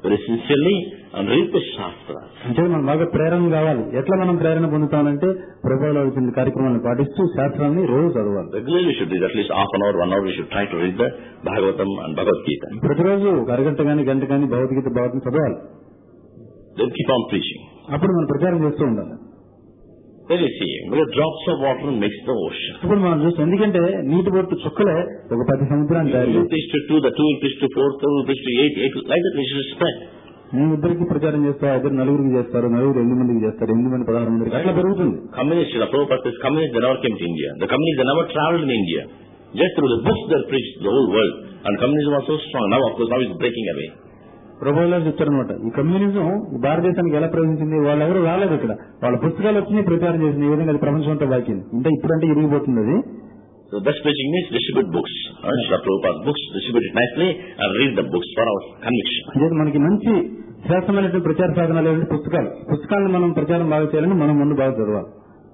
very sincerely and read the Shastra. అంటే మనం బాగా ప్రేరణ కావాలి. ఎట్లా మనం ప్రేరణ పొందుతామంటే ప్రభువుల వచ్చిన కార్యక్రమాలను పాటిస్తూ శాస్త్రాన్ని రోజు చదవాలి. Regularly we should read at least half an hour, one hour we should try to read the Bhagavatam and Bhagavad Gita. ప్రతిరోజు ఒక అరగంట కానీ గంట కానీ భగవద్గీత భాగవతం చదవాలి. Then keep on preaching. అప్పుడు మనం ప్రచారం చేస్తూ ఉండాలి. Then you see, because drops of water makes the ocean. ఇప్పుడు మనం చూస్తాం ఎందుకంటే నీటి బొట్టు చుక్కలే ఒక పది సముద్రాన్ని తయారు You preach to two, the two will preach to four, two will preach to eight, eight like that we should spread. మేము ఇద్దరికి ప్రచారం చేస్తా, ఇద్దరు నలుగురికి చేస్తారు, నలుగురు ఎనిమిది మందికి చేస్తారు, ఎనిమిది మంది పదహారు మందికి అట్లా పెరుగుతుంది. Communists, the Prabhupada says, communists they never came to India. The communists they never traveled in India. Just through the books they preached the whole world. And communism was so strong. Now of course now it's breaking away. ప్రభువులు చెప్తారనమాట, ఈ communism భారతదేశానికి ఎలా ప్రవేశించింది, వాళ్ళు ఎవరు రాలేదు ఇక్కడ, వాళ్ళ పుస్తకాలు వచ్చి ప్రచారం చేసింది, ఈ విధంగా అది ప్రపంచం అంతా బాకింది. అంటే ఇప్పుడంటే ఇరిగిపోతుంది అది. So best preaching means distribute books. Uh, Srila Prabhupada's books, distribute it nicely and read the books for our conviction. అంటే మనకి మంచి శ్రేష్టమైనటువంటి ప్రచార సాధనాలు ఏంటంటే పుస్తకాలు. పుస్తకాలను మనం ప్రచారం బాగా చేయాలని మనం ముందు బాగా చదవాలి.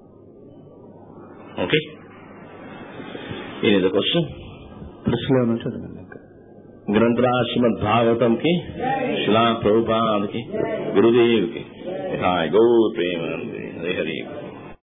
Okay? Any other question? ప్రశ్నలు ఏమైనా చదవండి. ग्रंथरा श्रीमद भागवतम की शिला प्रभुपाद की गुरुदेव की गौ प्रेम हरे हरे।